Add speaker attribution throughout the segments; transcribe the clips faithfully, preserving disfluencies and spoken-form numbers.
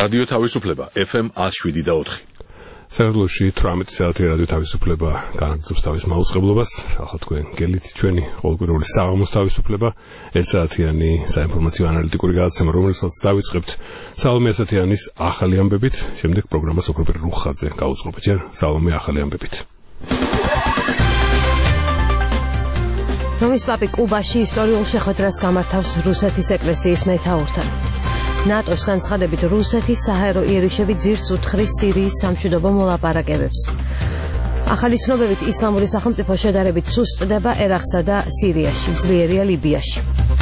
Speaker 1: რადიო თავისუფლება ეფ ემ one oh seven და four.
Speaker 2: საქართველოში თვრამეტი საათი რადიო თავისუფლება განაგრძობს თავის მაუწყებლობას. ახლა თქვენ გელით ჩვენი ყოველკვირეული საღამოს თავისუფლება, ერთსაათიანი საინფორმაციო ანალიტიკური გადაცემა, რომელსაც დავიწყებთ სალომე ასათიანის ახალი ამბებით, შემდეგ პროგრამას ოქროპერ რუხაძე გაუძღობთ. ჯერ სალომე ახალი ამბებით.
Speaker 3: რომის პაპი კუბაში ისტორიულ შეხვედრას გამართავს რუსეთის ეკლესიის მეთაურთან. ნატოს განცხადებით რუსეთი საჰაერო იერიშებით ძირს უთხრის სირიის სამშვიდობო მოლაპარაკებებს. ახალი ცნობებით ისლამური სახელმწიფო შედარებით სუსტდება ერაყსა და სირიაში, ძლიერია ლიბიაში.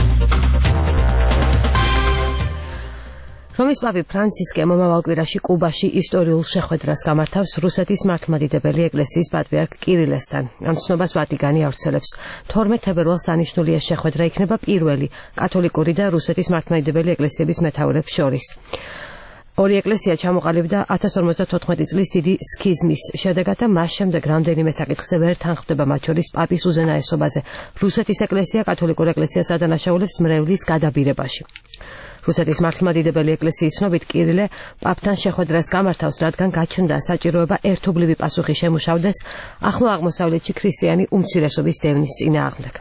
Speaker 3: რომის პაპი ფრანცისკე მომავალ კვირაში კუბაში ისტორიულ შეხვედრას გამართავს რუსეთის მართლმადიდებელი ეკლესიის პატრიარქ კირილესთან. ამ ცნობას ვატიკანი ავრცელებს. თორმეტ თებერვალს დანიშნული ეს შეხვედრა იქნება პირველი კათოლიკური და რუსეთის მართლმადიდებელი ეკლესიების მეთაურებს შორის. ორი ეკლესია ჩამოყალიბდა ათას ორმოცდათოთხმეტი წლის დიდი სქიზმის შედეგად და მას შემდეგ რამდენიმე საკითხზე ვერ თანხმდება, მათ შორის პაპის უზენაესობაზე. რუსეთის ეკლესია კათოლიკურ ეკლესიას ადანაშაულებს მრევლის გადაბირებაში. რუსეთის მართლმადიდებელი ეკლესიის ცნობით კირილე პაპთან შეხვედრას გამართავს, რადგან გაჩნდა საჭიროება ერთობლივი პასუხი შემუშავდეს ახლო აღმოსავლეთში ქრისტიანი უმცირესობის დევნის წინააღმდეგ.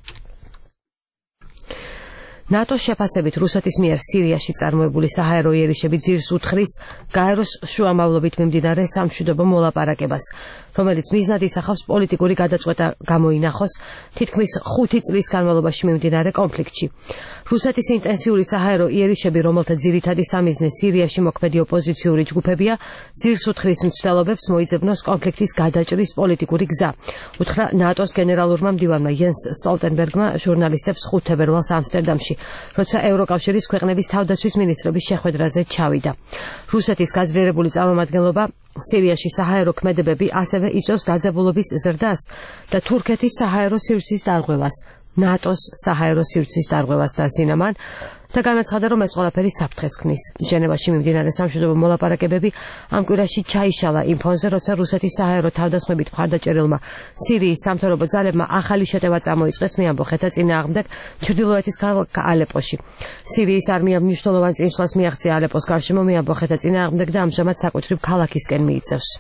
Speaker 3: ნატოს შეფასებით რუსეთის მიერ სირიაში წარმოებული საჰაერო იერიშები ძირს უთხრის გაეროს შუამავლობით მიმდინარე სამშვიდობო მოლაპარაკებას, რომელიც მიზნად ისახავს პოლიტიკური გადაწყვეტა გამოინახოს თითქმის ხუთი წლის განმავლობაში მიმდინარე კონფლიქტში. რუსეთის ინტენსიური საჰაერო იერიშები, რომელთა ძირითადი სამიზნე სირიაში მოქმედი ოპოზიციური ჯგუფებია, ძირს უთხრის მცდელობებს მოიძებნოს კონფლიქტის გადაჭრის პოლიტიკური გზა, უთხრა ნატოს გენერალურმა მდივანმა იენს სტოლტენბერგმა ჟურნალისტებს ხუთ თებერვალს ამსტერდამში, როცა ევროკავშირის ქვეყნების თავდაცვის მინისტრების შეხვედრაზე ჩავიდა. რუსეთის გაძლიერებული წარმომადგენლობა სირიაში საჰაერო ქმედებები ასევე იწვევს დაძაბულობის ზრდას და თურქეთის საჰაერო სივრცის დარღვევას, ნატოს საჰაერო სივრცის დარღვევას და სინამან და განაცხადა, რომ ეს ყველაფერი საფრთხეს ქმნის. ჟენევაში მიმდინარე სამშვიდობო მოლაპარაკებები ამ კვირაში ჩაიშალა იმ ფონზე, როცა რუსეთის საჰაერო თავდასხმებით მხარდაჭერილმა სირიის სამთავრობო ძალებმა ახალი შეტევა წამოიწყეს მეამბოხეთა წინააღმდეგ ჩრდილოეთის ქალაქ ალეპოში. სირიის არმიამ მნიშვნელოვან წინსვლას მიაღწია ალეპოს გარშემო მეამბოხეთა წინააღმდეგ და ამჟამად საკუთრივ ქალაქისკენ მიიწევს.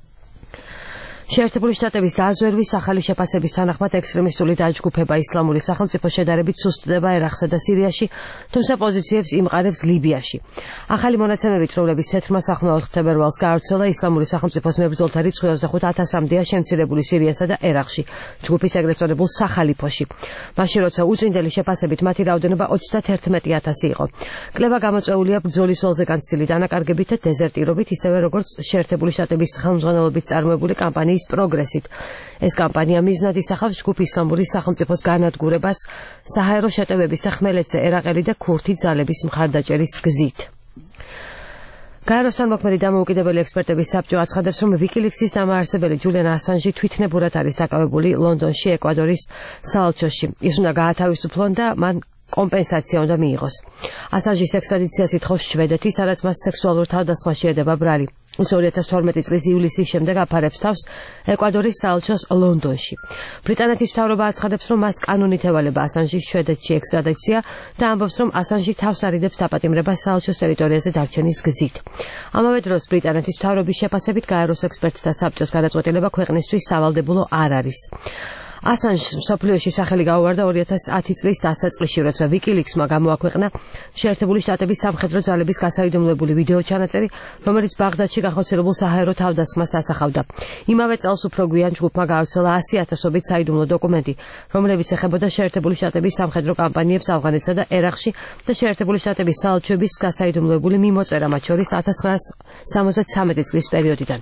Speaker 3: შეერთებული შტატების დაზვერვის ახალი შეფასების თანახმად ექსტრემისტული დაჯგუფება ისლამური სახელმწიფო შედარებით სუსტდება ერაყსა და სირიაში, თუმცა პოზიციებს იმყარებს ლიბიაში. ახალი მონაცემებით, რომლების ცეთრმა სახმოვან თებერვალს გაავრცელა, ისლამური სახელმწიფოს მებრძოლთა რიცხვი ოცდახუთ ათასამდეა შემცირებული სირიასა და ერაყში, ჯგუფის ეგრეთ წოდებულ სახალიფოში. მაშინ როცა უწინდელი შეფასებით მათი რაოდენობა ოცდათერთმეტი ათასი იყო. კლება გამოწვეულია ბრძოლის ველზე განცდილი დანაკარგებით და დეზერტირობით, ისევე როგორც შეერთებული შტატების ხელმძღვანელობით წარმოებული კამპანიის პროგრესით. ეს კამპანია მიზნად ისახავს ჯგუფ ისლამური სახელმწიფოს განადგურებას საჰაერო შეტევების და ხმელეთზე ერაყელი და ქურთი ძალების მხარდაჭერის გზით. გაეროსთან მოქმედი დამოუკიდებელი ექსპერტების საბჭო აცხადებს, რომ ვიკილიქსის დამაარსებელი ჯულიან ასანჟი თვითნებურად არის დაკავებული ლონდონში, ეკვადორის საელჩოში. ის უნდა გაათავისუფლონ და მან კომპენსაცია უნდა მიიღოს. ასანჟის ექსტრადიციას ითხოვს შვედეთი, სადაც მას სექსუალურ თავდასხმაში ედება ბრალი. ის ორი ათას თორმეტი წლის ივლისის შემდეგ აფარებს თავს ეკვადორის საელჩოს ლონდონში. ბრიტანეთის მთავრობა აცხადებს, რომ მას კანონით ევალება ასანჟის შვედეთში ექსტრადიცია და ამბობს, რომ ასანჟი თავს არიდებს დაპატიმრებას საელჩოს ტერიტორიაზე დარჩენის გზით. ამავე დროს ბრიტანეთის მთავრობის შეფასებით გაეროს ექსპერტთა საბჭოს გადაწყვეტილება ქვეყნისთვის სავალდებულო არ არის. ასანჟს მსოფლიოში სახელი გაუვარდა ორი ათას ათი წლის დასაწყისში, როცა ვიკილიქსმა გამოაქვეყნა შეერთებული შტატების სამხედრო ძალების გასაიდუმლოებული ვიდეო ჩანაწერი, რომელიც ბაღდადში განხორციელებულ საჰაერო თავდასხმას ასახავდა. იმავე წელს უფრო გვიან ჯგუფმა გაავრცელა ასი ათასობით საიდუმლო დოკუმენტი, რომლებიც ეხებოდა შეერთებული შტატების სამხედრო კამპანიებს ავღანეთსა და ერაყში და შეერთებული შტატების საელჩოების გასაიდუმლოებული მიმოწერა, მათ შორის ათას ცხრაას სამოცდათრამეტი წლის პერიოდიდან.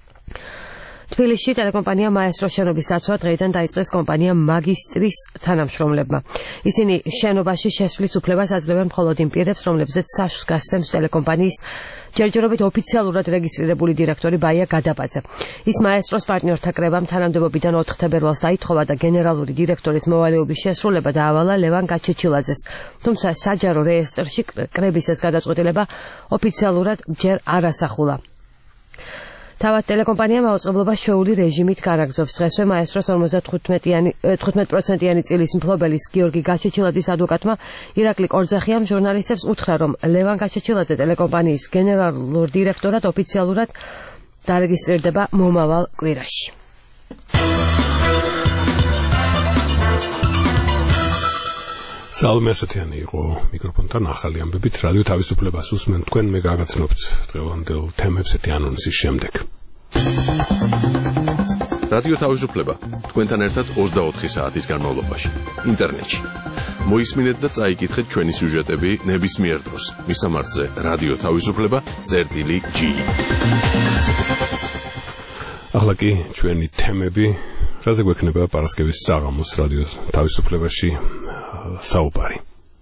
Speaker 3: თბილისში ტელეკომპანია მაესტრო შენობის დაცვა დღეიდან დაიწყეს კომპანია მაგისტრის თანამშრომლებმა. ისინი შენობაში შესვლის უფლებას აძლევენ მხოლოდ იმ პირებს, რომლებზეც საშს გასცემს ტელეკომპანიის ჯერჯერობით ოფიციალურად რეგისტრირებული დირექტორი ბაია გადაბაძე. ის მაესტროს პარტნიორთა კრებამ თანამდებობიდან ოთხ თებერვალს დაითხოვა და გენერალური დირექტორის მოვალეობის შესრულება დაავალა ლევან გაჩეჩილაძეს. თუმცა საჯარო რეესტრში კრების ეს გადაწყვეტილება ოფიციალურად ჯერ არ ასახულა. თავად ტელეკომპანია მაუწყებლობას ჩვეული რეჟიმით განაგრძობს. დღესვე მაესტროს ორმოცდათხუთმეტ პროცენტიანი წილის მფლობელის გიორგი გაჩეჩილაძის ადვოკატმა ირაკლი კორძახიამ ჟურნალისტებს უთხრა, რომ ლევან გაჩეჩილაძე ტელეკომპანიის გენერალურ დირექტორად ოფიციალურად დარეგისტრირდება მომავალ კვირაში.
Speaker 2: სალმე ასათიანი იყო მიკროფონთან ახალი ამბებით რადიო თავისუფლებას უსმენთ თქვენ მე გაგაცნობთ დღევანდელ თემებს ეთი ანონსის შემდეგ.
Speaker 1: რადიო თავისუფლება თქვენთან ერთად ოცდაოთხი საათის განმავლობაში ინტერნეტში. მოისმინეთ და წაიკითხეთ ჩვენი სიუჟეტები ნებისმიერ დროს. მისამართზე რადიო თავისუფლება წერტილი ჯი.
Speaker 2: ახლა კი ჩვენი თემები რაზე გვექნება პარასკევის საღამოს რადიო თავისუფლებაში საუბარი.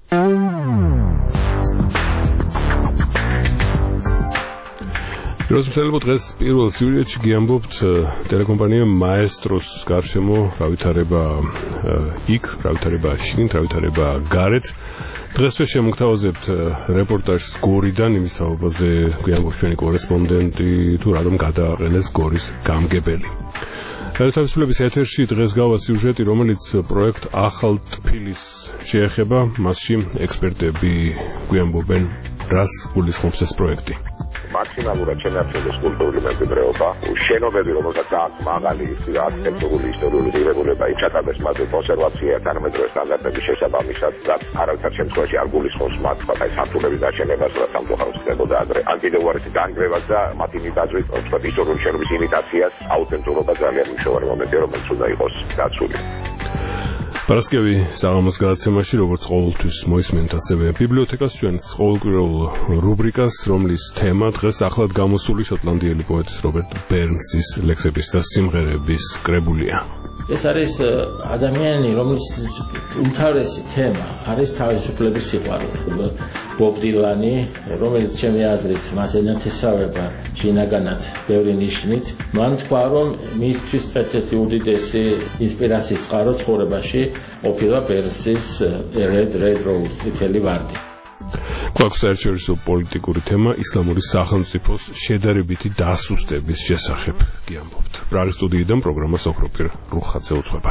Speaker 2: როზმსელებო დღეს პირველ სიუჟეტში გიამბობთ ტელეკომპანია მაესტროს გარშემო რა ვითარება იქ, რა ვითარება შიგნით, რა ვითარება გარეთ. დღესვე შემოგთავაზებთ რეპორტაჟს გორიდან, იმის თაობაზე გვიამბობს ჩვენი კორესპონდენტი თუ რატომ გადააყენეს გორის გამგებელი. თავისუფლების ეთერში დღეს გავა სიუჟეტი, რომელიც პროექტ ახალ ტფილის შეეხება, მასში ექსპერტები გვიამბობენ, რას გულისხმობს ეს პროექტი.
Speaker 4: მაქსიმალურად შენარჩუნდეს კულტურული მემკვიდრეობა, შენობები, რომელსაც აქვს მაღალი არქიტექტურული ისტორიული ღირებულება, იჩატარდეს მათი კონსერვაცია თანამედროვე სტანდარტების შესაბამისად, რაც არავითარ შემთხვევაში არ გულისხმობს მათ აი სართულების დაშენებას, რაც სამწუხაროდ ხდებოდა ადრე. ან კიდევ უარესი დანგრევას და მათი იმიტაციას, თუმცა ისტორიული შენობის იმიტაციას, აუთენტურობა ძალიან მნიშვნელოვანი მომენტია, რომელიც უნდა იყოს დაცული.
Speaker 2: პარასკევი საღამოს გადაცემაში, როგორც ყოველთვის მოისმენთ ასევე ბიბლიოთეკას, ჩვენს ყოველკვირეულ რუბრიკას, რომლის თემა დღეს ახლად გამოსული შოტლანდიელი პოეტის რობერტ ბერნსის ლექსების და სიმღერების კრებულია.
Speaker 5: ეს არის ადამიანი, რომლის უმთავრესი თემა არის თავისუფლების სიყვარული. ბობ დილანი, რომელიც ჩემი აზრით მას ენათესავება შინაგანად ბევრი ნიშნით, მან თქვა, რომ მისთვის ერთ-ერთი უდიდესი ინსპირაციის წყარო ცხოვრებაში ყოფილა ბერნსის Red Red Rose, წითელი ვარდი.
Speaker 2: გვაქვს საერთაშორისო პოლიტიკური თემა ისლამური სახელმწიფოს შედარებითი დასუსტების შესახებ გიამბობთ. პრაღის სტუდიიდან პროგრამას ოქროპირ რუხაძე უძღვება.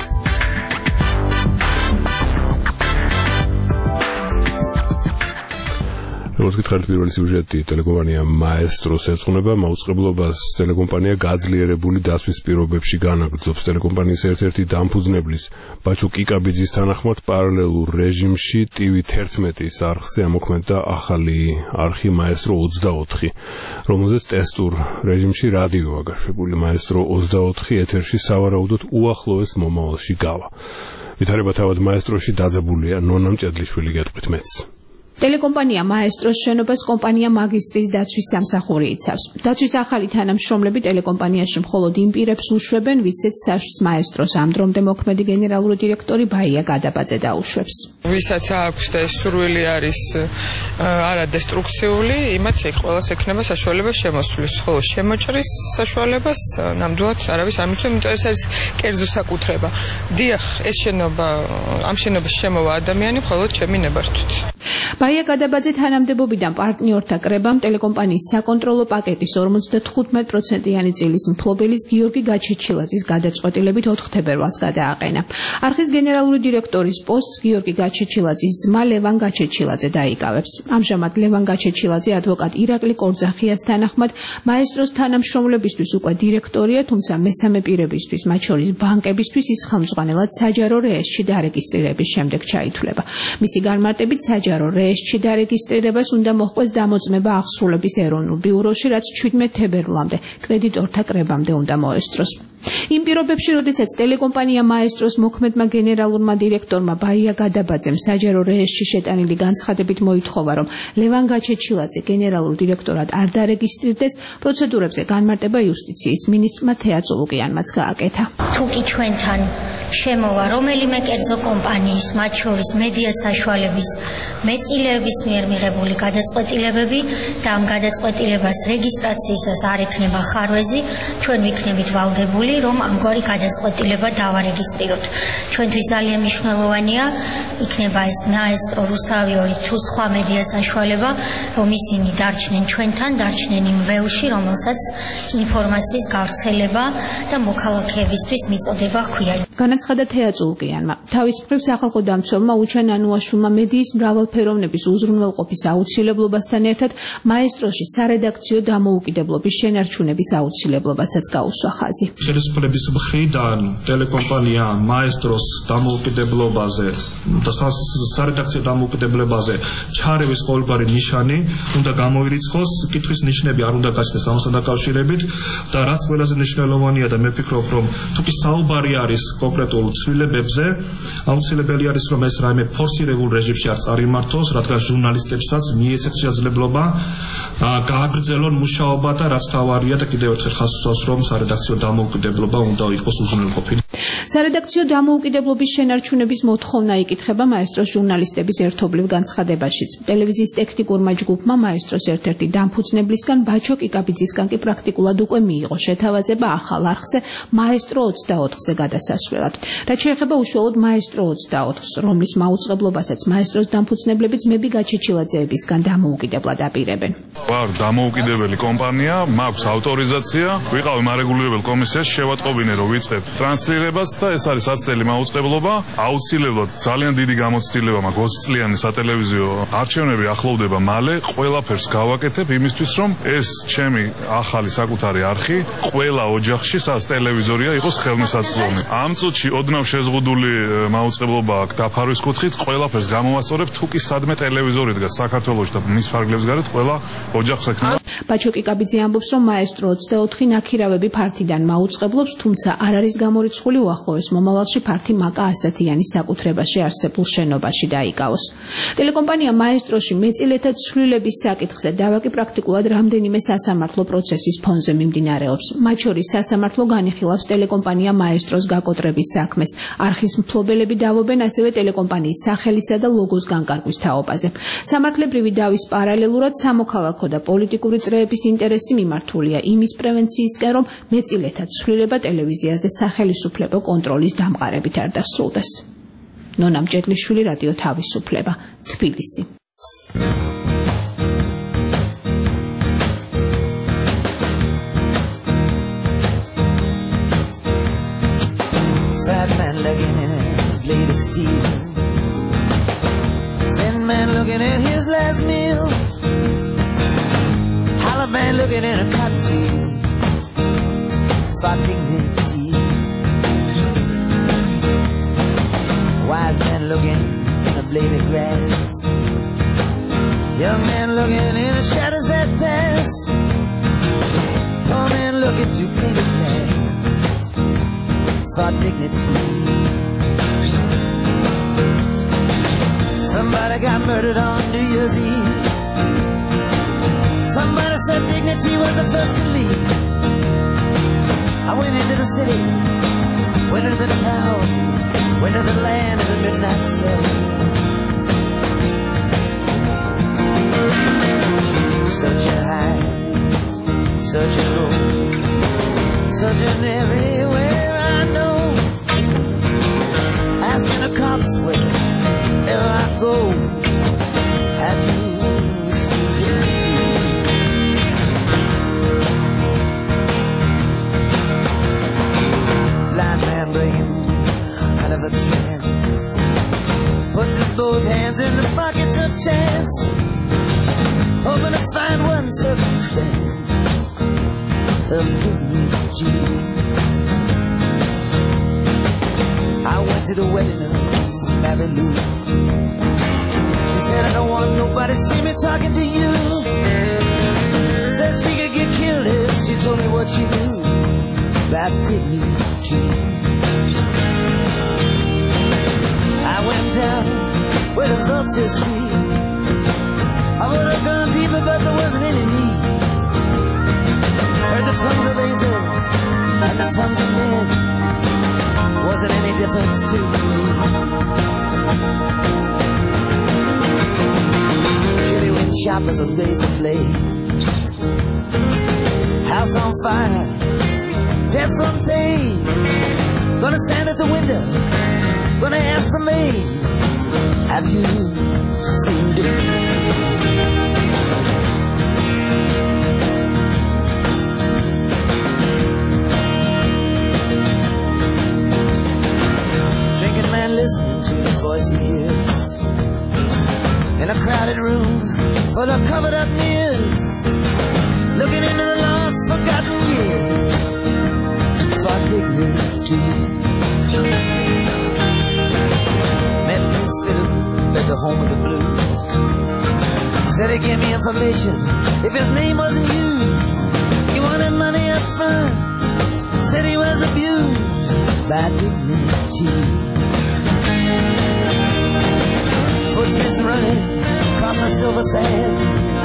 Speaker 2: როგორც გითხარით, პირველი სიუჟეტი ტელეკომპანია მაესტროს ეძღვნება. მაუწყებლობას ტელეკომპანია გაძლიერებული დაცვის პირობებში განაგრძობს. ტელეკომპანიის ერთ-ერთი დამფუძნებლის ბაჩუ კიკაბიძის თანახმად პარალელურ რეჟიმში ტივი თერთმეტის არხზე ამოქმედდა ახალი არხი მაესტრო ოცდაოთხი, რომელზეც ტესტურ რეჟიმში რადიოა გაშვებული. მაესტრო ოცდაოთხი ეთერში სავარაუდოდ უახლოეს მომავალში გავა. ვითარება თავად მაესტროში დაძაბულია ნონა მჭედლიშვილი, გეტყვით მეც.
Speaker 6: ტელეკომპანია მაესტროს შენობას კომპანია მაგისტრის დაცვის სამსახური იცავს. დაცვის ახალი თანამშრომლები ტელეკომპანიაში მხოლოდ იმ პირებს უშვებენ, ვისაც საშუს მაესტროს ამ დრომდე მოქმედი გენერალური დირექტორი ბაია გადაბაძე დაუშვებს.
Speaker 7: ვისაც აქვს და ეს სურვილი არის არადესტრუქციული, იმათ იქ ყველას ექნება საშუალება შემოსვლის, ხოლო შემოჭრის საშუალებას ნამდვილად არავის არ მიცემ, იმიტომ ეს არის კერძო საკუთრება. დიახ, ეს შენობა, ამ შენობაში შემოვა ადამიანი მხოლოდ ჩემი ნებართვით.
Speaker 6: ბაია გადაბაძე თანამდებობიდან პარტნიორთა კრებამ ტელეკომპანიის საკონტროლო პაკეტის ორმოცდათხუთმეტ პროცენტიანი წილის მფლობელის გიორგი გაჩეჩილაძის გადაწყვეტილებით ოთხ თებერვალს გადააყენა. არხის გენერალური დირექტორის პოსტს გიორგი გაჩეჩილაძის ძმა ლევან გაჩეჩილაძე დაიკავებს. ამჟამად ლევან გაჩეჩილაძე ადვოკატ ირაკლი კორძახიას თანახმად მაესტროს თანამშრომლებისთვის უკვე დირექტორია, თუმცა მესამე პირებისთვის, მათ შორის ბანკებისთვის ის ხელმძღვანელად საჯარო რეესტში დარეგისტრირების შემდეგ ჩაითვლება. მისი განმარტებით საჯარო რეესტში დარეგისტრირებას უნდა მოჰყვეს დამოწმება აღსრულების ეროვნულ ბიუროში, რაც შვიდმეტ თებერვლამდე კრედიტორთა კრებამდე უნდა მოესწროს. იმ პირობებში, როდესაც ტელეკომპანია მაესტროს მოქმედმა გენერალურმა დირექტორმა ბაია გადაბაძემ საჯარო რეესტში შეტანილი განცხადებით მოითხოვა, რომ ლევან გაჩეჩილაძე გენერალურ დირექტორად არ დარეგისტრირდეს, პროცედურებზე განმარტება იუსტიციის მინისტრმა თეა წულუკიანმაც გააკეთა.
Speaker 8: თუ კი ჩვენთან შემოვა რომელიმე კერძო კომპანიის, მათ შორის მედია საშუალების მეწილეების მიერ მიღებული გადაწყვეტილებები და ამ გადაწყვეტილებას რეგისტრაციისას არ ექნება ხარვეზი, ჩვენ ვიქნებით ვალდებული, რომ ამგვარი გადაწყვეტილება დავარეგისტრიროთ. ჩვენთვის ძალიან მნიშვნელოვანია იქნება ეს მაესტრო რუსთავიორი თუ სხვა მედია საშუალება, რომ ისინი დარჩნენ ჩვენთან, დარჩნენ იმ ველში, რომელსაც ინფორმაციის გავრცელება და მოქალაქეებისთვის მიწოდება ჰქვია.
Speaker 6: განაცხადა თეატრულკიანმა. თავის მხრივ სახალხო დამცველმა უჩან ანუაშვილმა მედიის მრავალფეროვნების უზრუნველყოფის აუცილებლობასთან ერთად მაესტროში სარედაქციო დამოუკიდებლობის შენარჩუნების აუცილებლობასაც გაუსვა ხაზი.
Speaker 9: ხელისუფლების მხრიდან ტელეკომპანია მაესტროს დამოუკიდებლობაზე და სარედაქციო დამოუკიდებლობაზე ჩარევის ყოველგვარი ნიშანი უნდა გამოირიცხოს, კითხვის ნიშნები არ უნდა გაჩნდეს ამასთან დაკავშირებით და რაც ყველაზე მნიშვნელოვანია და მე ვფიქრობ, რომ თუ კი საუბარი არის კონკრეტულ ცვლილებებზე, აუცილებელი არის, რომ ეს რაიმე ფორსირებულ რეჟიმში არ წარიმართოს, რადგან ჟურნალისტებსაც მიეცეთ შესაძლებლობა გააგრძელონ მუშაობა და რაც თავარია და კიდევ ერთხელ ხაზს უსვამს, რომ სარედაქციო დამოუკიდებლობა უნდა იყოს უზრუნველყოფილი.
Speaker 6: სარედაქციო დამოუკიდებლობის შენარჩუნების მოთხოვნა იკითხება მაესტროს ჟურნალისტების ერთობლივ განცხადებაშიც. ტელევიზიის ტექნიკურმა ჯგუფმა მაესტროს ერთ-ერთი დამფუძნებლისგან ბაჩო კიკაბიძისგან კი პრაქტიკულად უკვე მიიღო შეთავაზება ახალ არხზე მაესტრო ოცდაოთხზე გადასასვლელად. რაც შეეხება უშუალოდ მაესტრო ოცდაოთხს, რომლის მაუწყებლობასაც მაესტროს დამფუძნებლები ძმები გაჩეჩილაძეებისგან დამოუკიდებლად აპირებენ.
Speaker 10: ვარ დამოუკიდებელი კომპანია, მაქვს ავტორიზაცია, ვიყავი მარეგულირებელ კომისიაში, შევატყობინე რომ ვიწყებ ტრანსლირებას და ეს არის ათწლიანი მაუწყებლობა. აუცილებლად ძალიან დიდი გამოცდილება მაქვს ოცწლიანი სატელევიზიო არჩევნები ახლოვდება მალე, ყველაფერს გავაკეთებ იმისთვის, რომ ეს ჩემი ახალი საკუთარი არხი ყველა ოჯახში, სადაც ტელევიზორია, იყოს ხელმისაწვდომი. ამ წუთში ოდნავ შეზღუდული მაუწყებლობა აქვს დაფარვის კუთხით, ყველაფერს გამოვასწორებ, თუ კი სადმე ტელევიზორი დგას საქართველოში და მის ფარგლებს გარეთ ყველა ოჯახს ექნება.
Speaker 6: ბაჩო კიკაბიძე ამბობს, რომ მაესტრო ოცდაოთხი ნაქირავები ფართიდან მაუწყებლობს, თუმცა არ არის გამორიცხული უახლოეს მომავალში ფართი მაკა ასათიანის საკუთრებაში არსებულ შენობაში დაიკავოს. ტელეკომპანია მაესტროში მეწილეთა ცვლილების საკითხზე დავაკი პრაქტიკულად რამდენიმე სასამართლო პროცესის ფონზე მიმდინარეობს. მათ შორის სასამართლო განიხილავს ტელეკომპანია მაესტროს გაკოტრების საქმეს. არხის მფლობელები დავობენ ასევე ტელეკომპანიის სახელისა და ლოგოს განკარგვის თაობაზე. სამართლებრივი დავის პარალელურად სამოქალაქო და პოლიტიკური წრეების ინტერესი მიმართულია იმის პრევენციისკენ, რომ მეწილეთა ცვლილება ტელევიზიაზე სახელისუფლებო კონტროლის დამყარებით არ დასრულდეს. ნონა მჭედლიშვილი, რადიო თავისუფლება, თბილისი.
Speaker 11: Batman looking in a blade of steel, thin man looking at his last meal, hollow man looking in a cotton field for dignity, wise man looking in a blade of grass, young man looking in the shadows that pass, poor man looking through painted glass for dignity. Somebody got murdered on New Year's Eve. Somebody said dignity was the first to leave. I went into the city, went into the town, went to the land of the midnight sun. Searching high, searching low, searching everywhere I know, asking the cops wherever I go, have you seen dignity? Blind man bringing out of a trance, puts his both hands in the pockets of chance, hoping to find one circumstance of dignity. I went to the wedding of Mary Lou. She said, I don't want nobody see me talking to you. Said she could get killed if she told me what she knew about dignity. I went down where the vultures feed. I would have gone deeper, but there wasn't any need. Heard the tongues of angels and the tongues of men. wasn't any difference to me. Chilly wind sharp as a razor blade, house on fire, dead from pain. Gonna stand at the window, gonna ask the maid, have you seen it? Drinking man listening to the voice he hears in a crowded room full of covered up news, looking into the lost forgotten years for dignity. Met Prince Philip at the home of the blues. Said he gave me information if his name wasn't used. He wanted money up front. Said he was abused by dignity. Footprints running across the silver sand.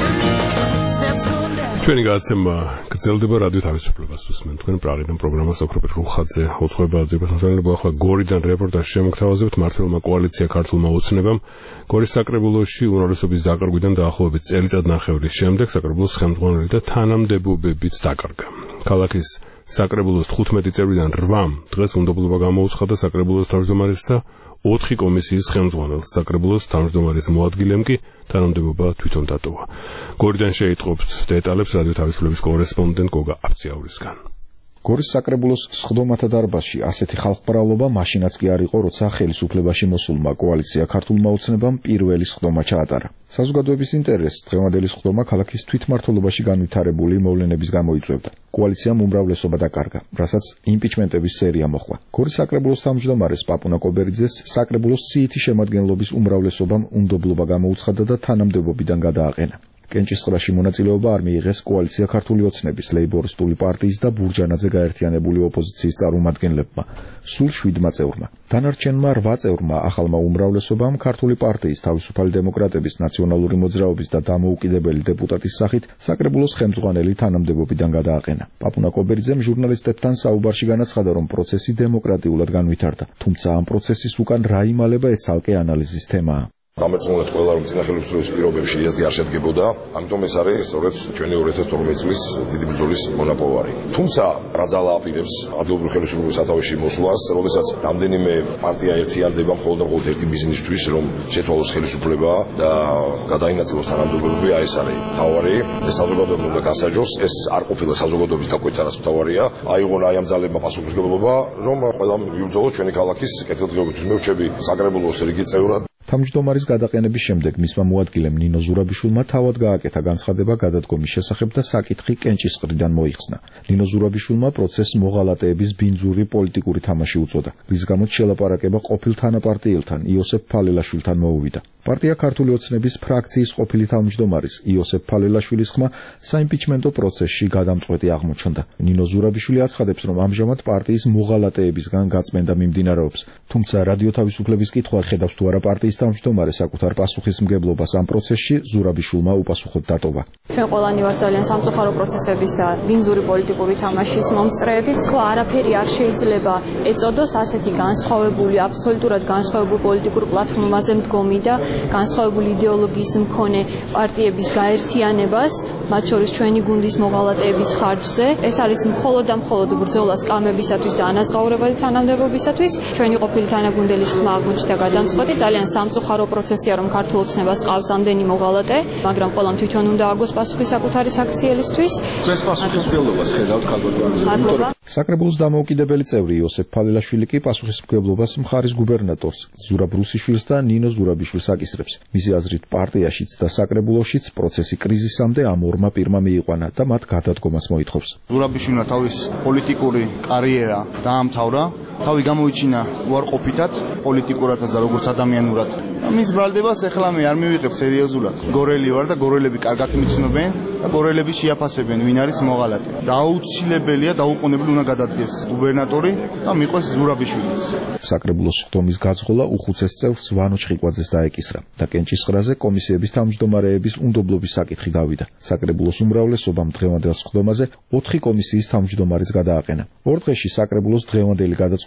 Speaker 11: Steps going down.
Speaker 2: ჩვენი გადაცემა გრძელდება რადიო თავისუფლებას უსმენთ. თქვენ პრაღიდან პროგრამას ოქროპეთ რუხაძე ოცხოება აზერბაიჯანელობა ახლა გორიდან რეპორტაჟი შემოგთავაზებთ მართლმა კოალიცია ქართულმა ოცნებამ გორის საკრებულოში უმრავლესობის დაკარგვიდან დაახლოებით წელიწადნახევრის შემდეგ საკრებულოს ხელმძღვანელი და თანამდებობებიც დაკარგა. ქალაქის საკრებულოს თხუთმეტი წევრიდან რვამ დღეს უნდობლობა გამოუცხადა საკრებულოს თავმჯდომარეს და ოთხი კომისიის ხელმძღვანელს. საკრებულოს თავმჯდომარის მოადგილემ კი თანამდებობა თვითონ დატოვა. გორიდან შეიტყობთ დეტალებს რადიო თავისუფლების კორესპონდენტ გოგა აბციაურისგან.
Speaker 12: გორის საკრებულოს სხდომათა დარბაზში ასეთი ხალხმრავლობა მაშინაც კი არ იყო, როცა ხელისუფლებაში მოსულმა კოალიცია ქართულმა ოცნებამ პირველი სხდომა ჩაატარა. საზოგადოების ინტერესს დღევანდელი სხდომა ქალაქის თვითმმართველობაში განვითარებული მოვლენების გამოიწვევდა. კოალიციამ უმრავლესობა დაკარგა, რასაც იმპიჩმენტების სერია მოჰყვა. გორის საკრებულოს თავმჯდომარეს პაპუნა კობერიძეს საკრებულოს სიითი შემადგენლობის უმრავლესობამ უნდობლობა გამოუცხადა და თანამდებობიდან გადააყენა. კენჭისყრაში მონაწილეობა არ მიიღეს კოალიცია ქართული ოცნების, ლეიბორისტული პარტიის და ბურჯანაძე გაერთიანებული ოპოზიციის წარმომადგენლებმა, სულ შვიდმა წევრმა. დანარჩენმა რვა წევრმა ახალმა უმრავლესობამ ქართული პარტიის, თავისუფალი დემოკრატების, ნაციონალური მოძრაობის და დამოუკიდებელი დეპუტატის სახით საკრებულოს ხელმძღვანელი თანამდებობიდან გადააყენა. პაპუნა კობერიძემ ჟურნალისტებთან საუბარში განაცხადა, რომ პროცესი დემოკრატიულად განვითარდა, თუმცა ამ პროცესის უკან რა იმალება, ეს ცალკე ანალიზის თემაა.
Speaker 4: დამერწმუნეთ ყველა, რომ წინა ხელისუფლების პირობებში იეზდი არ შედგებოდა, ამიტომ ეს არის სწორედ ჩვენი ორი ათას თორმეტი წლის დიდი ბრძოლის მონაპოვარი. თუმცა რა ძალა აპირებს ადგილობრივი ხელისუფლების სათავეში მოსვლას, როდესაც რამდენიმე პარტია ერთიანდება მხოლოდ და მხოლოდ ერთი ბიზნესთვის, რომ შეცვალოს ხელისუფლება და გადაინაწილოს თანამდებობები, აი ეს არის მთავარი. ეს საზოგადოება უნდა გასაჯოს, ეს არ ყოფილა საზოგადოების დაკვეთარას მთავარია. აიღონ აი ამ ძალებმა პასუხისმგებლობა, რომ ყველა მიუბრძოლოს ჩვენი ქალაქის კეთილდღეობისთვის. მე ვრჩები საკრებულოს რიგი წევრად.
Speaker 12: თავმჯდომარის გადაყენების შემდეგ მისმა მოადგილემ ნინო ზურაბიშვილმა თავად გააკეთა განცხადება გადადგომის შესახებ და საკითხი კენჭისყრიდან მოიხსნა. ნინო ზურაბიშვილმა პროცესს მოღალატეების ბინძური პოლიტიკური თამაში უწოდა, რის გამოც შელაპარაკება ყოფილ თანაპარტიელთან იოსებ ფალელაშვილთან მოუვიდა. პარტია ქართული ოცნების ფრაქციის ყოფილი თავმჯდომარის იოსებ ფალელაშვილის ხმა საიმპიჩმენტო პროცესში გადამწყვეტი აღმოჩნდა. ნინო ზურაბიშვილი აცხადებს, რომ ამჟამად პარტიის მოღალატეებისგან გაწმენდა მიმდინარეობს, თუმცა რადიო თავისუფლების კითხვა ხედავს თუ არა პარტიის თავმჯდომარე საკუთარ პასუხისმგებლობას ამ პროცესში, ზურაბიშვილმა უპასუხოდ დატოვა.
Speaker 13: ჩვენ ყველანი ვართ ძალიან სამწუხარო პროცესების და ბინძური პოლიტიკური თამაშის მომსწრეები. სხვა არაფერი არ შეიძლება ეწოდოს ასეთი განსხვავებული, აბსოლუტურად განსხვავებული პოლიტიკურ პლატფორმაზე მდგომი და განსხვავებული იდეოლოგიის მქონე პარტიების გაერთიანებას, მათ შორის ჩვენი გუნდის მოღალატეების ხარჯზე. ეს არის მხოლოდ და მხოლოდ ბრძოლა სკამებისათვის და ანაზღაურებელი თანამდებობისათვის. ჩვენი ყოფილი თანაგუნდელის ხმა აღმოჩნდა გადამწყვეტი, ძალიან სამწუხარო პროცესია, რომ ქართულ ოცნებას ყავს ამდენი მოღალატე, მაგრამ ყველამ თვითონ უნდა აგოს პასუხი საკუთარი საქციელისთვის.
Speaker 14: დღეს პასუხისმგებლობას ხედავთ ქალბატონო.
Speaker 12: საკრებულოს დამოუკიდებელი წევრი იოსებ ფალელაშვილი კი პასუხისმგებლობას მხარის გუბერნატორს ზურაბ რუსიშვილს და ნინო ზურაბიშვილს აკისრებს. მისი აზრით პარტიაშიც და საკრებულოშიც პროცესი კრიზისამდე ამ ორმა პირმა მიიყვანა და მათ გადადგომას მოითხოვს.
Speaker 14: ზურაბიშვილმა თავის პოლიტიკური კარიერა დაამთავრა, თავი გამოიჩინა უარყოფითად პოლიტიკურადაც და როგორც ადამიანურად. მის ბრალდებას ეხლა მე არ მივიღებ სერიოზულად. გორელი ვარ და გორელები კარგად მიცნობენ და გორელები შეაფასებენ ვინ არის მოღალატე. და აუცილებელია დაუყოვნებლივ უნდა გადადგეს გუბერნატორი და მიყვეს ზურაბიშვილიც.
Speaker 12: საკრებულოს სხდომის გაძღოლა უხუცეს წევრს ვანო ჩხიკვაძეს დაეკისრა და კენჭისყრაზე კომისიების თავმჯდომარეების უნდობლობის საკითხი გავიდა. საკრებულოს უმრავლესობამ დღევანდელ სხდომაზე ოთხი კომისიის თავმჯდომარეც გადააყენა. ორ დღეში საკრებულოს დღევანდელი გადაწყვეტილება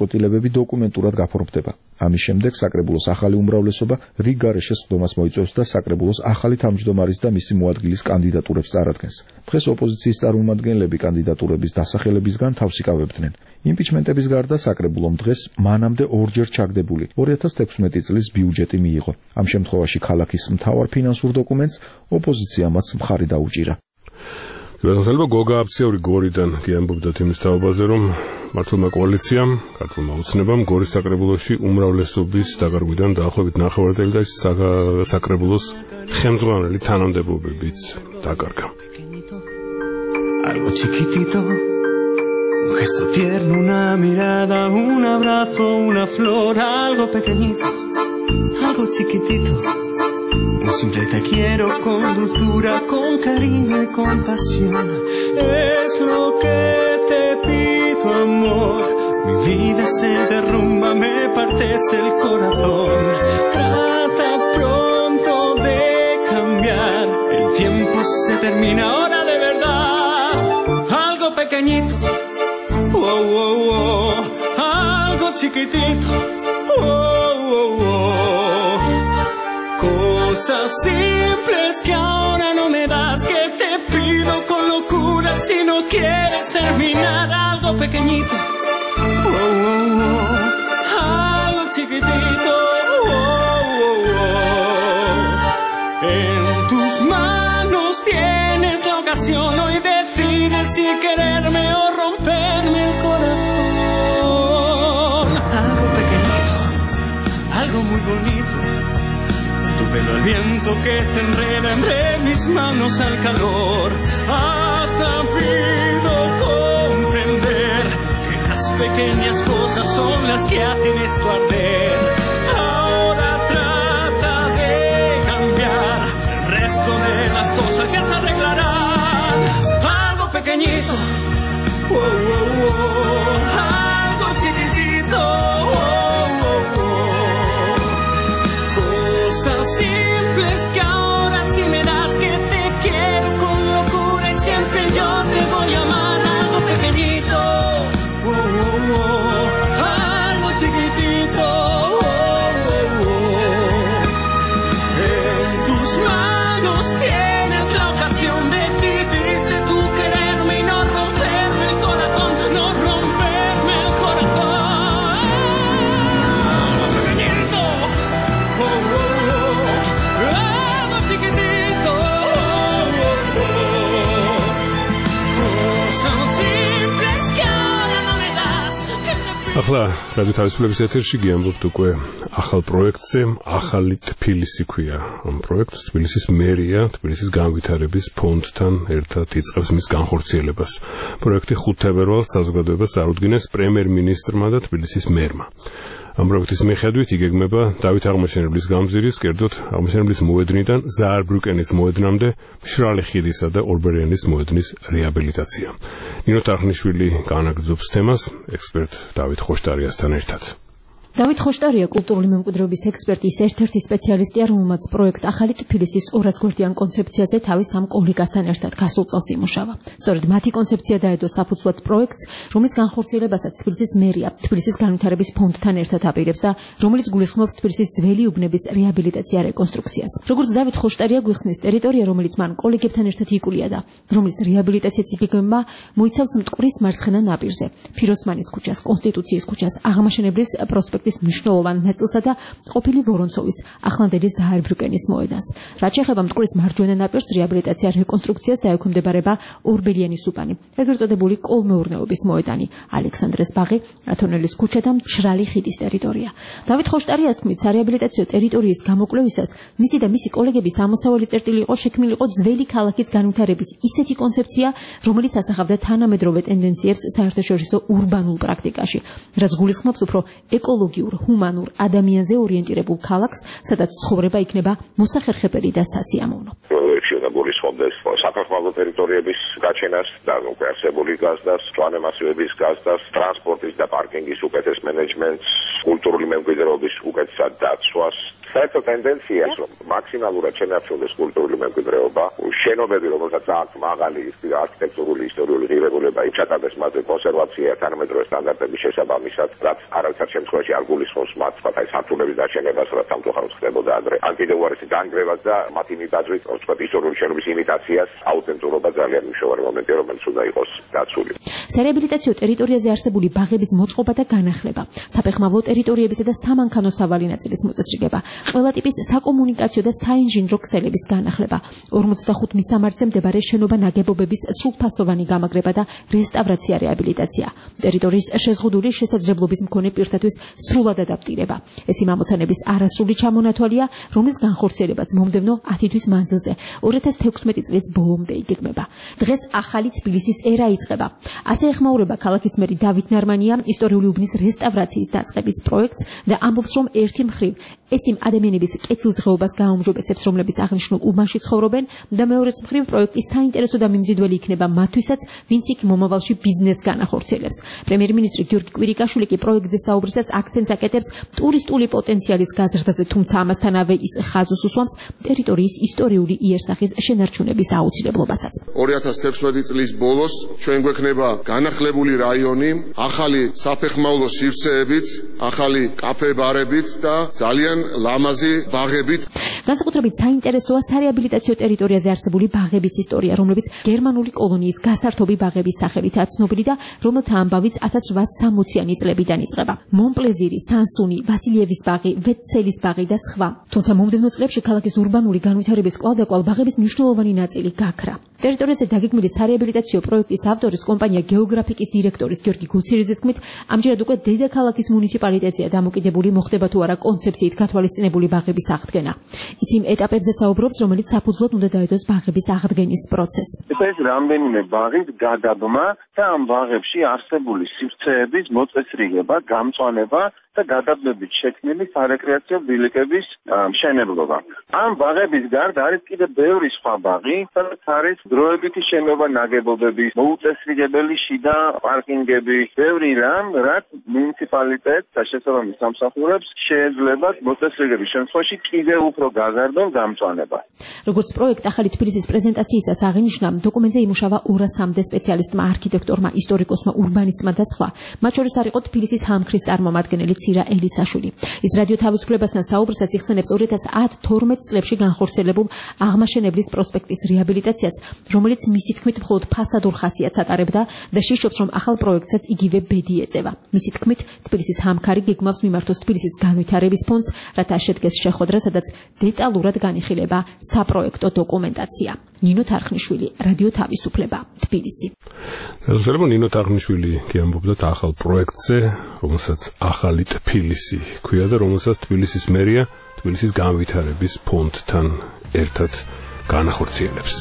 Speaker 12: გადაწყვეტილებები დოკუმენტურად გაფორმდება. ამის შემდეგ საკრებულოს ახალი უმრავლესობა რიგ გარეშე სხდომას მოიწევს და საკრებულოს ახალი თავმჯდომარის და მისი მოადგილის კანდიდატურებს წარადგენს. დღეს ოპოზიციის წარმომადგენლები კანდიდატურების დასახელებისგან თავს იკავებდნენ. იმპიჩმენტების გარდა საკრებულომ დღეს მანამდე ორჯერ ჩაგდებული ორი ათას თექვსმეტი წლის ბიუჯეტი მიიღო. ამ შემთხვევაში ქალაქის მთავარ ფინანსურ დოკუმენტს ოპოზიციამაც მხარი დაუჭირა.
Speaker 2: შეიძლება გოგა აფციური გორიდან კი ამბობდათ იმის თაობაზე, რომ მართლმა კოალიციამ, ქართულმა ოცნებამ გორის საკრებულოში უმრავლესობის დაკარგვიდან დაახლოებით ნახევარდელი და საკრებულოს ხელმძღვანელი თანამდებობებიც დაკარგა.
Speaker 15: Algo chiquitito, un gesto tierno, una mirada, un abrazo, una flor, algo pequeñito, algo chiquitito. Un simple te quiero con dulzura, con cariño y compasión. Es lo que te pido, amor. Mi vida se derrumba, me partes el corazón. Trata pronto de cambiar. El tiempo se termina ahora de verdad. Algo pequeñito, oh, oh, oh. Algo chiquitito, oh, oh, oh. Cosas simples que ahora no me das, que te pido con locura si no quieres terminar. Algo pequeñito, oh, oh, oh. Algo chiquitito, oh, oh, oh. En tus manos tienes la ocasión, hoy decides si quererme o romperme el corazón. Algo pequeñito, algo muy bonito. Tu pelo al viento que se enreda entre mis manos al calor. Has sabido comprender que las pequeñas cosas son las que hacen esto arder. Ahora trata de cambiar, el resto de las cosas ya se arreglarán. Algo pequeñito, oh, oh, oh. Algo chiquitito, oh, oh, oh. Cosas simples que ahora sí me das, que te quiero con locura y siempre yo te voy a amar. Algo pequeñito, oh, oh, oh. Algo chiquitito, oh, oh, oh. En tus manos tienes la ocasión, decidiste tú quererme y no romperme el corazón, no romperme el corazón. Algo pequeñito, oh, oh, oh. Algo chiquitito, oh, oh, oh. Cosas simples que ahora no me das, que te pido.
Speaker 2: ახლა რადიო თავისუფლების ეთერში გიამბობთ უკვე ახალ პროექტზე, ახალი თბილისი ქვია. ამ პროექტს თბილისის მერია, თბილისის განვითარების ფონდთან ერთად იწყებს მის განხორციელებას. პროექტი ხუთ თებერვალს საზოგადოებას წარუდგინეს პრემიერ-მინისტრმა და თბილისის მერმა. ამ პროექტის მიხედვით იგეგმება დავით აღმაშენებლის გამზირის, კერძოდ აღმაშენებლის მოედნიდან ზაარბრუკენის მოედნამდე მშრალი ხიდისა და ორბერიანის მოედნის რეაბილიტაცია. ნინო თარხნიშვილი განაგრძობს თემას ექსპერტ დავით ხოშტარიასთან ერთად.
Speaker 16: დავით ხოშტარია კულტურული მემკვიდრეობის ექსპერტის ერთ-ერთი სპეციალისტია, რომელმაც პროექტ ახალი თბილისის ორას გვერდიან კონცეფციაზე თავის ამ კოლეგასთან ერთად გასულ წელს იმუშავა. სწორედ მათი კონცეფცია დაედო საფუძვლად პროექტს, რომლის განხორციელებასაც თბილისის მერია თბილისის განვითარების ფონდთან ერთად აპირებს და რომელიც გულისხმობს თბილისის ძველი უბნების რეაბილიტაცია რეკონსტრუქციას. როგორც დავით ხოშტარია გვიხსნის, ტერიტორია, რომელიც მან კოლეგებთან ერთად იკვლია და რომლის რეაბილიტაციაც იგეგმება, მოიცავს მტკვრის მარცხენა ნაპირზე, ფიროსმანის ქუჩას, კონსტიტუციის ქუჩას, აღმაშენებლის პროსპექტის მნიშვნელოვან ნაწილსა და ყოფილი ვორონცოვის, ახლანდელი ზაარბრუკენის მოედანს. რაც შეეხება მტკვრის მარჯვენა ნაპირს, რეაბილიტაცია რეკონსტრუქციას დაექვემდებარება ორბელიანის უბანი, ეგრეთ წოდებული კოლმეურნეობის მოედანი, ალექსანდრეს ბაღი, ათონელის ქუჩა და მშრალი ხიდის ტერიტორია. დავით ხოშტარიას თქმით, სარეაბილიტაციო ტერიტორიის გამოკვლევისას მისი და მისი კოლეგების ამოსავალი წერტილი იყო შექმნილიყო ძველი ქალაქის განვითარების ისეთი კონცეფცია, რომელიც ასახავდა თანამედროვე ტენდენციებს საერთაშორისო ურბანულ პრაქტიკაში, რაც გულისხმობს უფრო ეკოლოგიურ, ჰუმანურ, ადამიანზე ორიენტირებულ ქალაქს, სადაც ცხოვრება იქნება მოსახერხებელი და სასიამოვნო.
Speaker 4: საფეხმავლო ტერიტორიების გაჩენას და უკვე არსებული გაზდას, პლანემასივების გაზდას, ტრანსპორტის და პარკინგის უკეთეს მენეჯმენტს, კულტურული მემკვიდრეობის უკეთესად დაცვას. საერთო ტენდენცია, რომ მაქსიმალურად შენარჩუნდეს კულტურული მემკვიდრეობა, შენობები, რომელსაც აქვს მაღალი არქიტექტურული ისტორიული ღირებულება, იჩატარდეს მათზე კონსერვაცია თანამედროვე სტანდარტების შესაბამისად, რაც არაერთად შემთხვევაში არ გულისხმობს მათ აი სართულების დაშენებას, რაც სამწუხაროდ ხდებოდა ადრე. ან კიდევ უარესი დანგრევას და მათი მიბაძვით, თქო, ისტორიული შენობის იმიტაციას, აუთენტურობა ძალიან მნიშვნელოვანი მომენტია, რომელიც უნდა იყოს დაცული.
Speaker 16: სარეაბილიტაციო ტერიტორიაზე არსებული ბაღების მოწყობა და განახლება, საფეხმავლო ტერიტორიებისა და სამანქანო სავალი ნაწილის მოწესრიგება, ყველა ტიპის საკომუნიკაციო და საინჟინრო ქსელების განახლება, ორმოცდახუთ მისამართზე მდებარე შენობა ნაგებობების სრულფასოვანი გამაგრება და რესტავრაცია, რეაბილიტაცია, ტერიტორიის შეზღუდული შესაძლებლობის მქონე პირთათვის სრულად ადაპტირება. ეს იმ ამოცანების არასრული ჩამონათვალია, რომლის განხორციელებაც მომდევნო ათი თვის მანძილზე ორი ათას თექვსმეტი წლის ბოლომდე იგეგმება. დღეს ახალი თბილისის ერა იწყება. ასე ეხმაურება ქალაქის მერი დავით ნარმანია ისტორიული უბნის რესტავრაციის დაწყების პროექტს და ამბობს, რომ ერთი მხრივ ეს იმ ადამიანების კეთილდღეობას გააუმჯობესებს, რომლებიც აღნიშნულ უბანში ცხოვრობენ და მეორე მხრივ პროექტი საინტერესო და მიმზიდველი იქნება მათთვისაც, ვინც იქ მომავალში ბიზნესს განახორციელებს. პრემიერ-მინისტრი გიორგი კვირიკაშვილი კი პროექტზე საუბრისას აქცენტს აკეთებს ტურისტული პოტენციალის გაზრდაზე, თუმცა ამასთანავე ის ხაზს უსვამს ტერიტორიის ისტორიული იერსახის შენარჩუნების აუცილებლობასაც.
Speaker 17: ორი ათას თექვსმეტი წლის ბოლოს ჩვენ გვექნება განახლებული რაიონი, ახალი საფეხმავლო სივრცეებით, ახალი კაფე-ბარებით და ძალიან ლამაზი ბაღებით.
Speaker 16: განსაკუთრებით საინტერესოა სარეაბილიტაციო ტერიტორიაზე არსებული ბაღების ისტორია, რომლებიც გერმანული კოლონიის გასართობი ბაღების სახელითაა ცნობილი და რომელთა ამბავიც ათას რვაასი სამოციანი წლებიდან იწყება. მონპლეზირი, სანსუნი, ვასილიევის ბაღი, ვეტცელის ბაღი და სხვა. თუმცა მომდევნო წლებში ქალაქის ურბანული განვითარების კვალდაკვალ ბაღების მნიშვნელოვანი ნაწილი გაქრა. ტერიტორიაზე დაგეგმილი სარეაბილიტაციო პროექტის ავტორის კომპანია გეოგრაფიკის დირექტორის გიორგი გუციერიძის თქმით, ამჯერად უკვე დედაქალაქის მუნიციპალიტეტია დამოკიდებული მოხდება თუ არა კონცეფციით გათვალისწინებული ბაღების აღდგენა. ის იმ ეტაპებზე საუბრობს, რომელიც საფუძვლად უნდა დაედოს ბაღების აღდგენის პროცესს.
Speaker 18: ეს რამდენიმე ბაღის გადაბმა და ამ ბაღებში არსებული სივრცეების მოწესრიგება, გამწვანება და გადაბმებით შექმნილი სარეკრეაციო ბილიკების მშენებლობა. ამ ბაღების გარდა არის კიდევ ბევრი სხვა ბაღი, სადაც არის დროებითი შენობა ნაგებობები, მოუწესრიგებელი შიდა პარკინგები, ბევრი რამ, რაც მუნიციპალიტეტს და შესაბამის სამსახურებს შეეძლება მოწესრიგების შემთხვევაში კიდევ უფრო გაზარდონ გამწვანება.
Speaker 16: როგორც პროექტ ახალი თბილისის პრეზენტაციისას აღინიშნა, დოკუმენტზე იმუშავა ორასამდე სპეციალისტმა, არქიტექტორმა, ისტორიკოსმა, ურბანისტმა და სხვა. მათ შორის არ იყო თბილისის ჰამქრის წარმომადგენელი ცირა ელისაშვილი. ის რადიო თავისუფლებასთან საუბრისას იხსენებს ორი ათას თორმეტ წლებში განხორციელებულ აღმაშენებლის პროსპექტის რეაბილიტაციას, რომელიც მისი თქმით მხოლოდ ფასადურ ხასიათს ატარებდა და შეშობს, რომ ახალ პროექტსაც იგივე ბედი ეწევა. მისი თქმით, თბილისის ჰამქარი გეგმავს მიმართოს თბილისის განვითარების ფონდს, რათა შედგეს შეხვედრა, სადაც დეტალურად განიხილება საპროექტო დოკუმენტაცია. ნინო თარხნიშვილი, რადიო თავისუფლება, თბილისი.
Speaker 2: გასაგებია, ნინო თარხნიშვილი კი ამბობდა ახალ პროექტზე, რომელსაც ახალი თბილისი ქვია და რომელსაც თბილისის მერია თბილისის განვითარების ფონდთან ერთად განახორციელებს.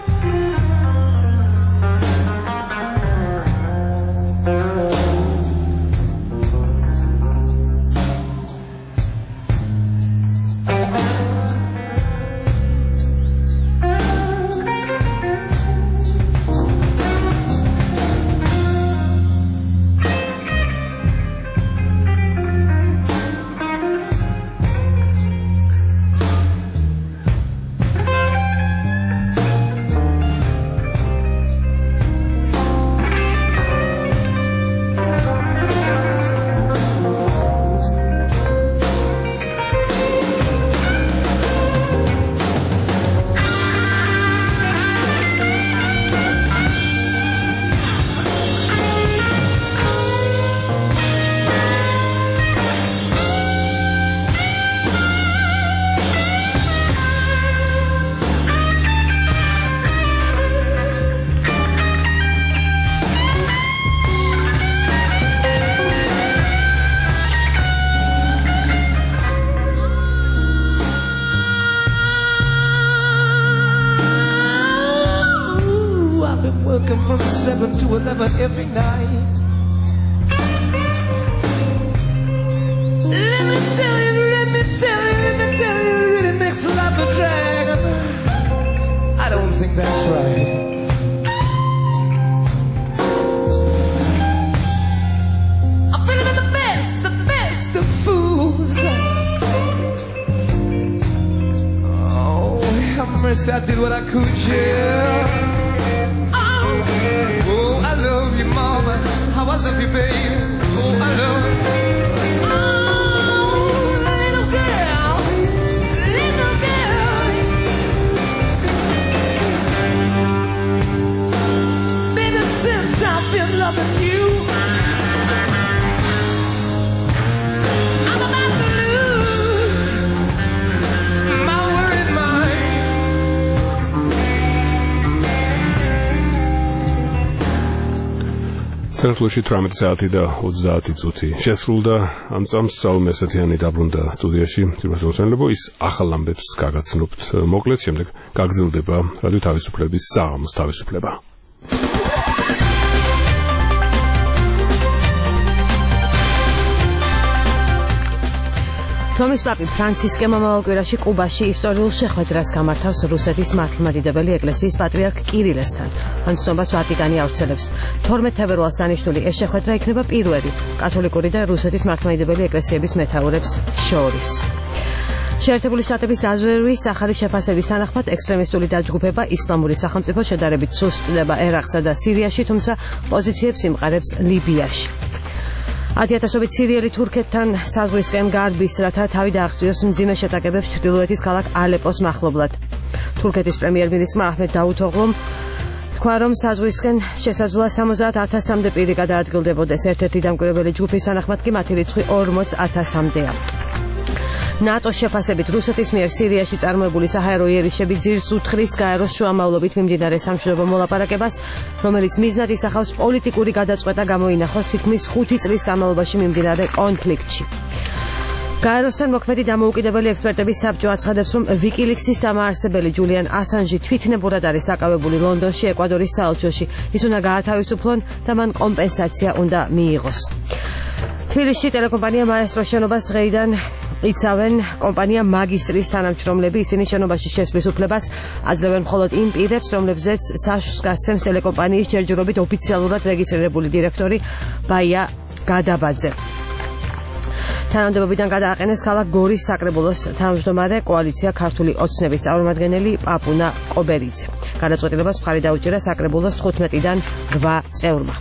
Speaker 19: From seven to eleven every night. Let me tell you, let me tell you, let me tell you, it really makes life a drag. I don't think that's right. guess I did what I could, yeah. Oh, oh, I love you, mama. How I love you, baby. Oh, I love you. Oh, little girl, little girl. Baby, since I've been loving you, I'm about to lose my worried mind.
Speaker 2: საქართველოში თვრამეტი საათი და ოცდაათი წუთი შესრულდა. ამ წამს საულმე ასათიანი დაბრუნდა სტუდიაში. ძირფას მოსვენებო ის ახალ ამბებს გაგაცნობთ. მოკლედ შემდეგ გაგრძელდება რადიო თავისუფლების საღამოს თავისუფლება.
Speaker 3: თომის პაპი ფრანცისკე მომავალ კვირაში კუბაში ისტორიულ შეხვედრას გამართავს რუსეთის მართლმადიდებელი ეკლესიის პატრიარქ კირილესთან. ამ ცნობას ვატიკანი ავრცელებს. თორმეტ თებერვალს დანიშნული ეს შეხვედრა იქნება პირველი კათოლიკური და რუსეთის მართლმადიდებელი ეკლესიების მეთაურებს შორის. შეერთებული შტატების აზერვის ახალი შეფასების თანახმად ექსტრემისტული დაჯგუფება ისლამური სახელმწიფო შედარებით სუსტდება ერაყსა და სირიაში, თუმცა პოზიციებს იმყარებს ლიბიაში. ათიათასობით სირიელი თურქეთთან საზღვრისკენ გარბის, რათა თავი დააღწიოს მძიმე შეტაკებებს ჩრდილოეთის ქალაქ ალეპოს მახლობლად. თურქეთის პრემიერ-მინისტრმა აჰმედ დავუთოღლუმ თქვა, რომ საზღვრისკენ შესაძლოა სამოცდაათ ათასამდე პირი გადაადგილდებოდეს. ერთ-ერთი დამკვირვებელი ჯგუფის თანახმად კი მათი რიცხვი ორმოც ათასამდეა. ნატოს შეფასებით რუსეთის მიერ სირიაში წარმოებული საჰაერო იერიშები ძირს უთხრის გაეროს შუამავლობით მიმდინარე სამშვიდობო მოლაპარაკებას, რომელიც მიზნად ისახავს პოლიტიკური გადაწყვეტა გამოინახოს თითქმის ხუთი წლის განმავლობაში მიმდინარე კონფლიქტში. გაეროსთან მოქმედი დამოუკიდებელი ექსპერტების საბჭო აცხადებს, რომ ვიკილიქსის დამაარსებელი ჯულიან ასანჟი თვითნებურად არის დაკავებული ლონდონში, ეკვადორის საელჩოში. ის უნდა გაათავისუფლონ და მან კომპენსაცია უნდა მიიღოს. თბილისში ტელეკომპანია მაესტრო შენობას დღეიდან იცავენ კომპანია მაგისტრის თანამშრომლები. ისინი შენობაში შესვლის უფლებას აძლევენ მხოლოდ იმ პირებს, რომლებზეც საშუს გასცემს ტელეკომპანიის ჯერჯერობით ოფიციალურად რეგისტრირებული დირექტორი ბაია გადაბაძე. თანამდებობიდან გადააყენეს ქალაქ გორის საკრებულოს თავმჯდომარე კოალიცია ქართული ოცნების წარმომადგენელი პაპუნა კობერიძე. გადაწყვეტილებას მხარი დაუჭირა საკრებულოს თხუთმეტიდან რვა წევრმა.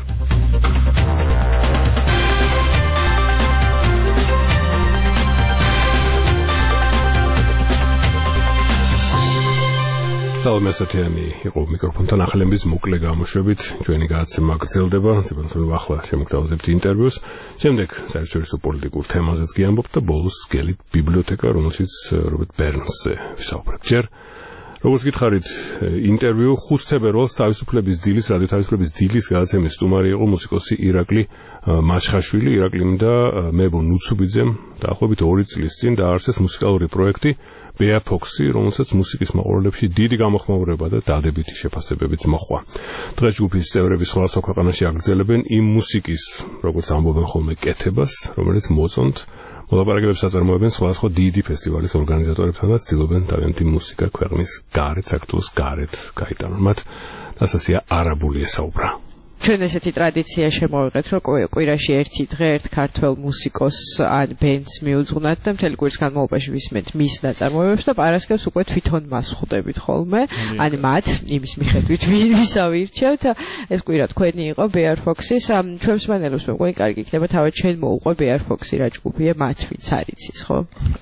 Speaker 2: საულმე ასათიანი იყო მიკროფონთან ახალების მოკლე გამოშვებით. ჩვენი გადაცემა გრძელდება. ძირფასობრივ ახლა შემოგთავაზებთ ინტერვიუს. შემდეგ საერთაშორისო პოლიტიკურ თემაზეც გიამბობთ და ბოლოს გელით ბიბლიოთეკა, რომელშიც რობერტ ბერნსზე ვისაუბრებთ. ჯერ როგორც გითხარით, ინტერვიუ ხუთ თებერვალს თავისუფლების დილის, რადიო თავისუფლების დილის გადაცემის სტუმარი იყო მუსიკოსი ირაკლი მაჩხაშვილი. ირაკლიმ და მებო ნუცუბიძემ დაახლოებით ორი წლის წინ დაარსეს მუსიკალური პროექტი ბეა ფოქსი, რომელსაც მუსიკის მაყურებლებში დიდი გამოხმაურება და დადებითი შეფასებებიც მოჰყვა. დღეს ჯგუფის წევრები სხვადასხვა ქვეყანაში აგრძელებენ იმ მუსიკის, როგორც ამბობენ ხოლმე, კეთებას, რომელიც მოწონთ. მოლაპარაკებებს აწარმოებენ სხვადასხვა დიდი ფესტივალის ორგანიზატორებთან და ცდილობენ თავიანთი მუსიკა ქვეყნის გარეთ, საქართველოს გარეთ გაიტანონ. მათ დასაცია არაბული ესაუბრა.
Speaker 20: ჩვენ ესეთი ტრადიცია შემოვიღეთ, რომ კვირაში ერთი დღე ერთ ქართველ მუსიკოსს ან ბენდს მიუძღვნათ და მთელი კვირის განმავლობაში ვისმენთ მის ნაწარმოებებს და პარასკევს უკვე თვითონ მას ხვდებით ხოლმე, ან მათ იმის მიხედვით ვის ავირჩევთ. ეს კვირა თქვენი იყო ბეარ ფოქსის. ჩვენ მსმენელებს მეგონი კარგი იქნება თავად შენ მოუყვე ბეარ ფოქსი რა ჯგუფია, მათ ვინც არ იცის, ხო?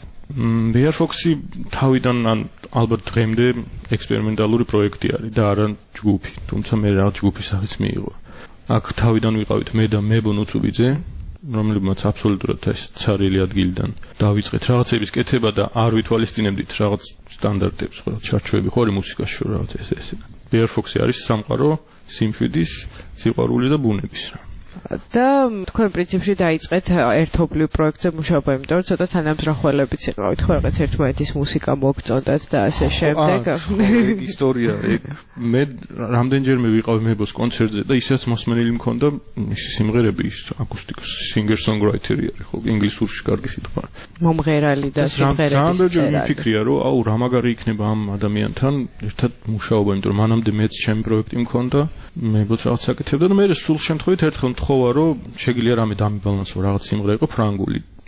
Speaker 21: ბეარ ფოქსი თავიდან ან ალბათ დღემდე ექსპერიმენტალური პროექტი არის და არა ჯგუფი, თუმცა მე რაღაც ჯგუფის სახეც მიიღო. აქ თავიდან ვიყავით მე და მებო ნუცუბიძე, რომლებმაც აბსოლუტურად ეს ცარიელი ადგილიდან დავიწყეთ რაღაცების კეთება და არ ვითვალისწინებდით რაღაც სტანდარტებს, ხო, ჩარჩოები ხო არის მუსიკაში რაღაც ეს ეს. ბეარ ფოქსი არის სამყარო, სიმშვიდის, სიყვარული და ბუნების რა.
Speaker 20: და თქვენ პრინციპში დაიწყეთ ერთობლივ პროექტზე მუშაობა, იმიტომ რომ ცოტა თანამზრახველებიც იყავით, ხო, რაღაც ერთმანეთის მუსიკა მოგწონდათ და ასე შემდეგ.
Speaker 21: ეგ ისტორია, ეგ მე რამდენჯერმე ვიყავი მებოს კონცერტზე და ისაც მოსმენილი მქონდა სიმღერები, ის აკუსტიკოს სინგერ-სონგრაიტერი არის, ხო, ინგლისურში კარგი სიტყვა.
Speaker 20: მომღერალი და სიმღერების წერალი.
Speaker 21: რამდენჯერ მიფიქრია, რომ აუ რა მაგარი იქნება ამ ადამიანთან ერთად მუშაობა, იმიტომ რომ მანამდე მეც ჩემი პროექტი მქონდა, მებოც რაღაც აკეთებდა და მე სულ შემთხვევით ერთხელ მთხოვა, რომ შეგვიძლია რამე დამიბალანსო, რაღაც სიმღერა იყო ფრანგული.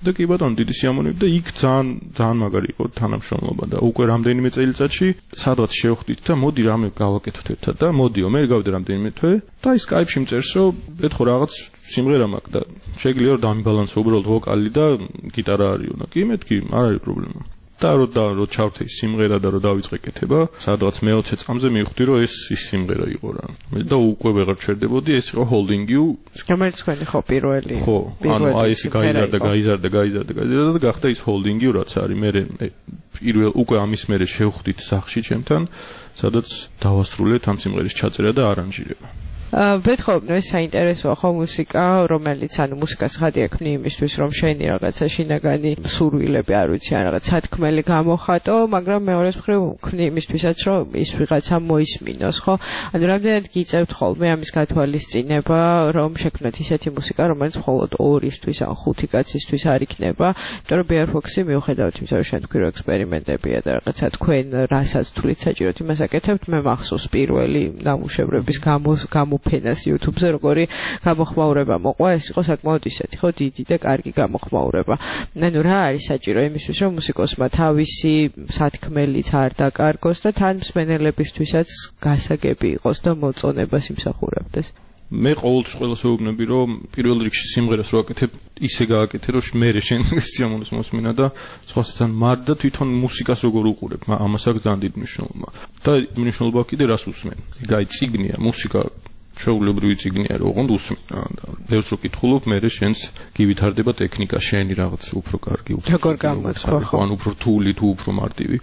Speaker 21: და კი ბატონო დიდი სიამოვნებით და იქ ძალიან ძალიან მაგარი იყო თანამშრომლობა და უკვე რამდენიმე წელიწადში სადღაც შევხვდით და მოდი რამე გავაკეთოთ ერთად და მოდიო მე გავდე რამდენიმე თვე და ის Skype-ში მწერს რომ ეთქო რაღაც სიმღერა მაქვს და შეიძლება რომ დამიბალანსო უბრალოდ ვოკალი და გიტარა არისო და კი მეთქი არ არის პრობლემა და რო და რო ჩავთე ის სიმღერა და რო დავიწყე კეთება სადღაც მეოცე წამზე მივხვდი რომ ეს ის სიმღერა იყო რა მე და უკვე ვეღარ ჩერდებოდი ეს იყო Holding You
Speaker 20: რომელიც თქვენი ხო პირველი
Speaker 21: ხო ანუ აი ეს გაიზარდა გაიზარდა გაიზარდა გაიზარდა და გახდა ის Holding You რაც არის მე პირველ უკვე ამის მერე შევხვდით სახში ჩემთან სადაც დავასრულეთ ამ სიმღერის ჩაწერა და არანჟირება
Speaker 20: ვეთხოვნა ეს საინტერესოა ხო მუსიკა რომელიც ანუ მუსიკას ხადი აქვს იმისთვის რომ შენი რაღაცა შინაგანი სურვილები არ ვიცი ან რაღაც სათქმელი გამოხატო მაგრამ მეორეს მხრივ ვქნი იმისთვისაც რომ ის ვიღაცა მოისმინოს ხო ანუ რამდენად გიწევთ ხოლმე ამის გათვალისწინება რომ შექმნათ ისეთი მუსიკა რომელიც მხოლოდ ორისთვის ან ხუთი კაცისთვის არ იქნება იმიტომ რომ Bear Fox-ი მიუხედავად იმისა რომ შენ თქვი რომ ექსპერიმენტებია და რაღაცა თქვენ რასაც თulit საჭიროთ იმას აკეთებთ მე მახსოვს პირველი ნამუშევრების გამოს გამო ფენას YouTube-ზე როგორი გამოხმაურება მოყვა ეს იყო საკმაოდ ისეთი ხო დიდი და კარგი გამოხმაურება ანუ რა არის საჭირო იმისთვის რომ მუსიკოსმა თავისი სათქმელიც არ დაკარგოს და თან მსმენელებისთვისაც გასაგები იყოს და მოწონებას იმსახურებდეს
Speaker 21: მე ყოველთვის ყველას ვეუბნები რომ პირველ რიგში სიმღერას რო აკეთებ ისე გააკეთე რომ მე შენ სიამოვნოს მოსმინა და სხვასაც მარ და თვითონ მუსიკას როგორ უყურებ ამას აქვს ძალიან დიდი მნიშვნელობა და მნიშვნელობა კიდე რას უსმენ გაი ციგნია მუსიკა შეულებრივი ციგნია რომ ოღონდ უსმენ ბევრს რო კითხულობ მე შენს გივითარდება ტექნიკა შენი რაღაც უფრო კარგი უფრო
Speaker 20: როგორ გამოცხო
Speaker 21: ხო ან უფრო რთული თუ უფრო მარტივი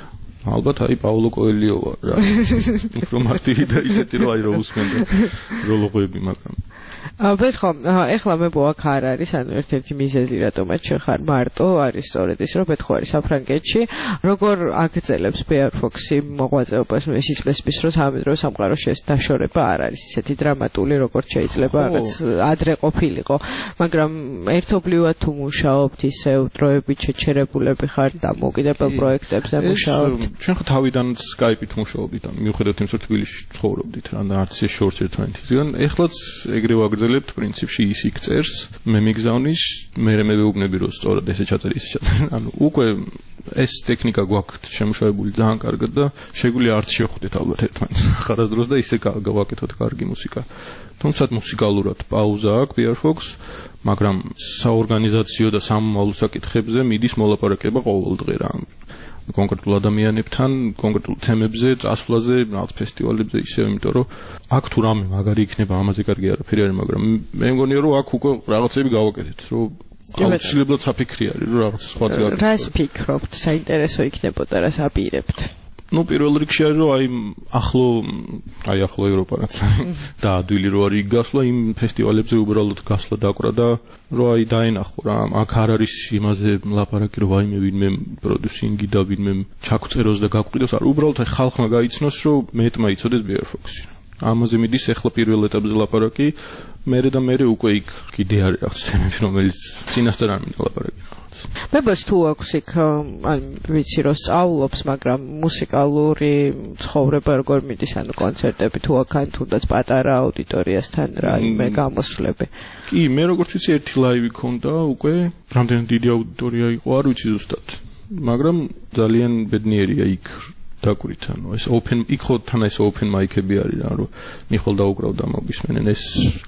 Speaker 21: ალბათ აი პაულო კოელიო რა უფრო მარტივი და ისეთი რომ აი რო უსმენ და რო ლოღოები მაგრამ
Speaker 20: ვეთქო ეხლა მე ბოაქ არ არის ანუ ერთ-ერთი მიზეზი რატომაც შეხარ მარტო არის სწორედ ის რომ ვეთქო არის საფრანგეთში როგორ აგრძელებს Bear Fox-ი მოღვაწეობას მე სიცოცხლის დროს ამიტომ სამყაროში ეს დაშორება არ არის ისეთი დრამატული როგორც შეიძლება რაღაც ადრე ყოფილიყო მაგრამ ერთობლივად თუ მუშაობთ ისევ დროებით შეჩერებულები ხართ და მოკიდებელ პროექტებზე მუშაობთ
Speaker 21: ჩვენ ხო თავიდან Skype-ით მუშაობდით ან მიუხედავად იმისა რომ თბილისში ცხოვრობდით რა და არც ეს შორს ერთმანეთისგან ეხლაც ეგრევე აგრძელებთ პრინციპში ის იქ წერს მე მიგზავნის მე მე ვეუბნები რომ სწორად ესე ჩაწერე ისე ჩაწერე ანუ უკვე ეს ტექნიკა გვაქვთ შემუშავებული ძალიან კარგად და შეგვიძლია არც შევხვდეთ ალბათ ერთმანეთს ხარასდროს და ისე გავაკეთოთ კარგი მუსიკა თუმცა მუსიკალურად პაუზა აქვს Bear Fox მაგრამ საორგანიზაციო და სამომავლო საკითხებზე მიდის მოლაპარაკება ყოველდღე რა კონკრეტულ ადამიანებთან, კონკრეტულ თემებზე, წასვლაზე, რაღაც ფესტივალებზე ისე, იმიტომ რომ აქ თუ რამე მაგარი იქნება, ამაზე კარგი არაფერი არის, მაგრამ მე მგონია რომ აქ უკვე რაღაცები გავაკეთეთ, რომ აუცილებლად საფიქრი არის, რომ რაღაც სხვა ძე არის.
Speaker 20: რას ფიქრობთ, საინტერესო იქნებოდა, რას აპირებთ?
Speaker 21: ну პირველ რიგში არის რომ აი ახლო აი ახლო ევროპანაც და ადვილი რო არის გასვლა იმ ფესტივალებზე უბრალოდ გასვლა დაკვრა და რო აი დაენახო რა აქ არ არის იმაზე ლაპარაკი რომ ვაიმე ვინმე პროდიუსინგი და ვინმე ჩაგვწეროს და გაგვყიდოს არ უბრალოდ აი ხალხმა გაიცნოს რომ მეტმა იცოდეს Bear Fox-ი ამაზე მიდის ახლა პირველ ეტაპზე ლაპარაკი მერე და მერე უკვე იქ კიდე არის რაღაც თემები რომელიც წინასწარ არ მინდა ლაპარაკი
Speaker 20: მეგოს თუ აქვს იქ ან ვიცი რომ სწავლობს მაგრამ მუსიკალური ცხოვრება როგორ მიდის ანუ კონცერტები თუ აქან თუნდაც პატარა აუდიტორიასთან რა იმე გამოსვლები
Speaker 21: კი მე როგორც ვიცი ერთი ლაივი ქონდა უკვე რამდენი დიდი აუდიტორია იყო არ ვიცი ზუსტად მაგრამ ძალიან ბედნიერია იქ დაკვირით ანუ ეს open იქ ხო თან ეს open mic-ები არის რა რომ მიხვალ დაუკრავდა მოგისმენენ ეს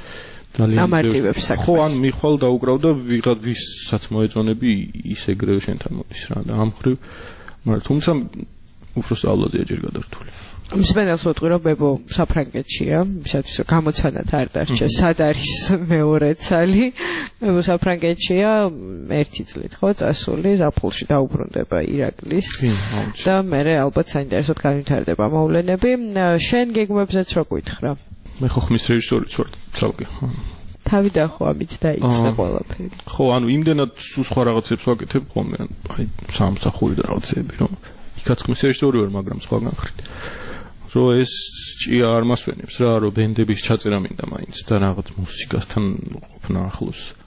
Speaker 20: ამარტივებს საქმეს.
Speaker 21: ხო, ან მიხვალ დაუკრავდა ვიღაც ვისაც მოეწონები ის ეგრევე შენთან მოდის რა და ამ ხრივ, მაგრამ თუმცა უფრო სწავლაზე ჯერ გადართული.
Speaker 20: მსმენელს ვიტყვი რომ ბებო საფრანგეთშია, ვისაც გამოცანად არ დარჩა, სად არის მეორე ცალი? ბებო საფრანგეთშია, ერთი წლით ხო წასული, ზაფხულში დაუბრუნდება ირაკლის. და მე ალბათ საინტერესოდ განვითარდება მოვლენები. შენ გეგმებზეც რო გითხრა?
Speaker 21: მე ხო ხმის რეჟისორიც ვარ ცალკე ხო
Speaker 20: თავიდან ხო ამით დაიწყე ყველაფერი
Speaker 21: ხო ანუ იმდენად სხვა რაღაცებს ვაკეთებ ხოლმე აი სამსახური და რაღაცები რომ იქაც ხმის რეჟისორი ვარ მაგრამ სხვაგან ხრით რომ ეს ჭია არ მასვენებს რა რომ ბენდების ჩაწერა მინდა მაინც და რაღაც მუსიკასთან ყოფნა ახლოს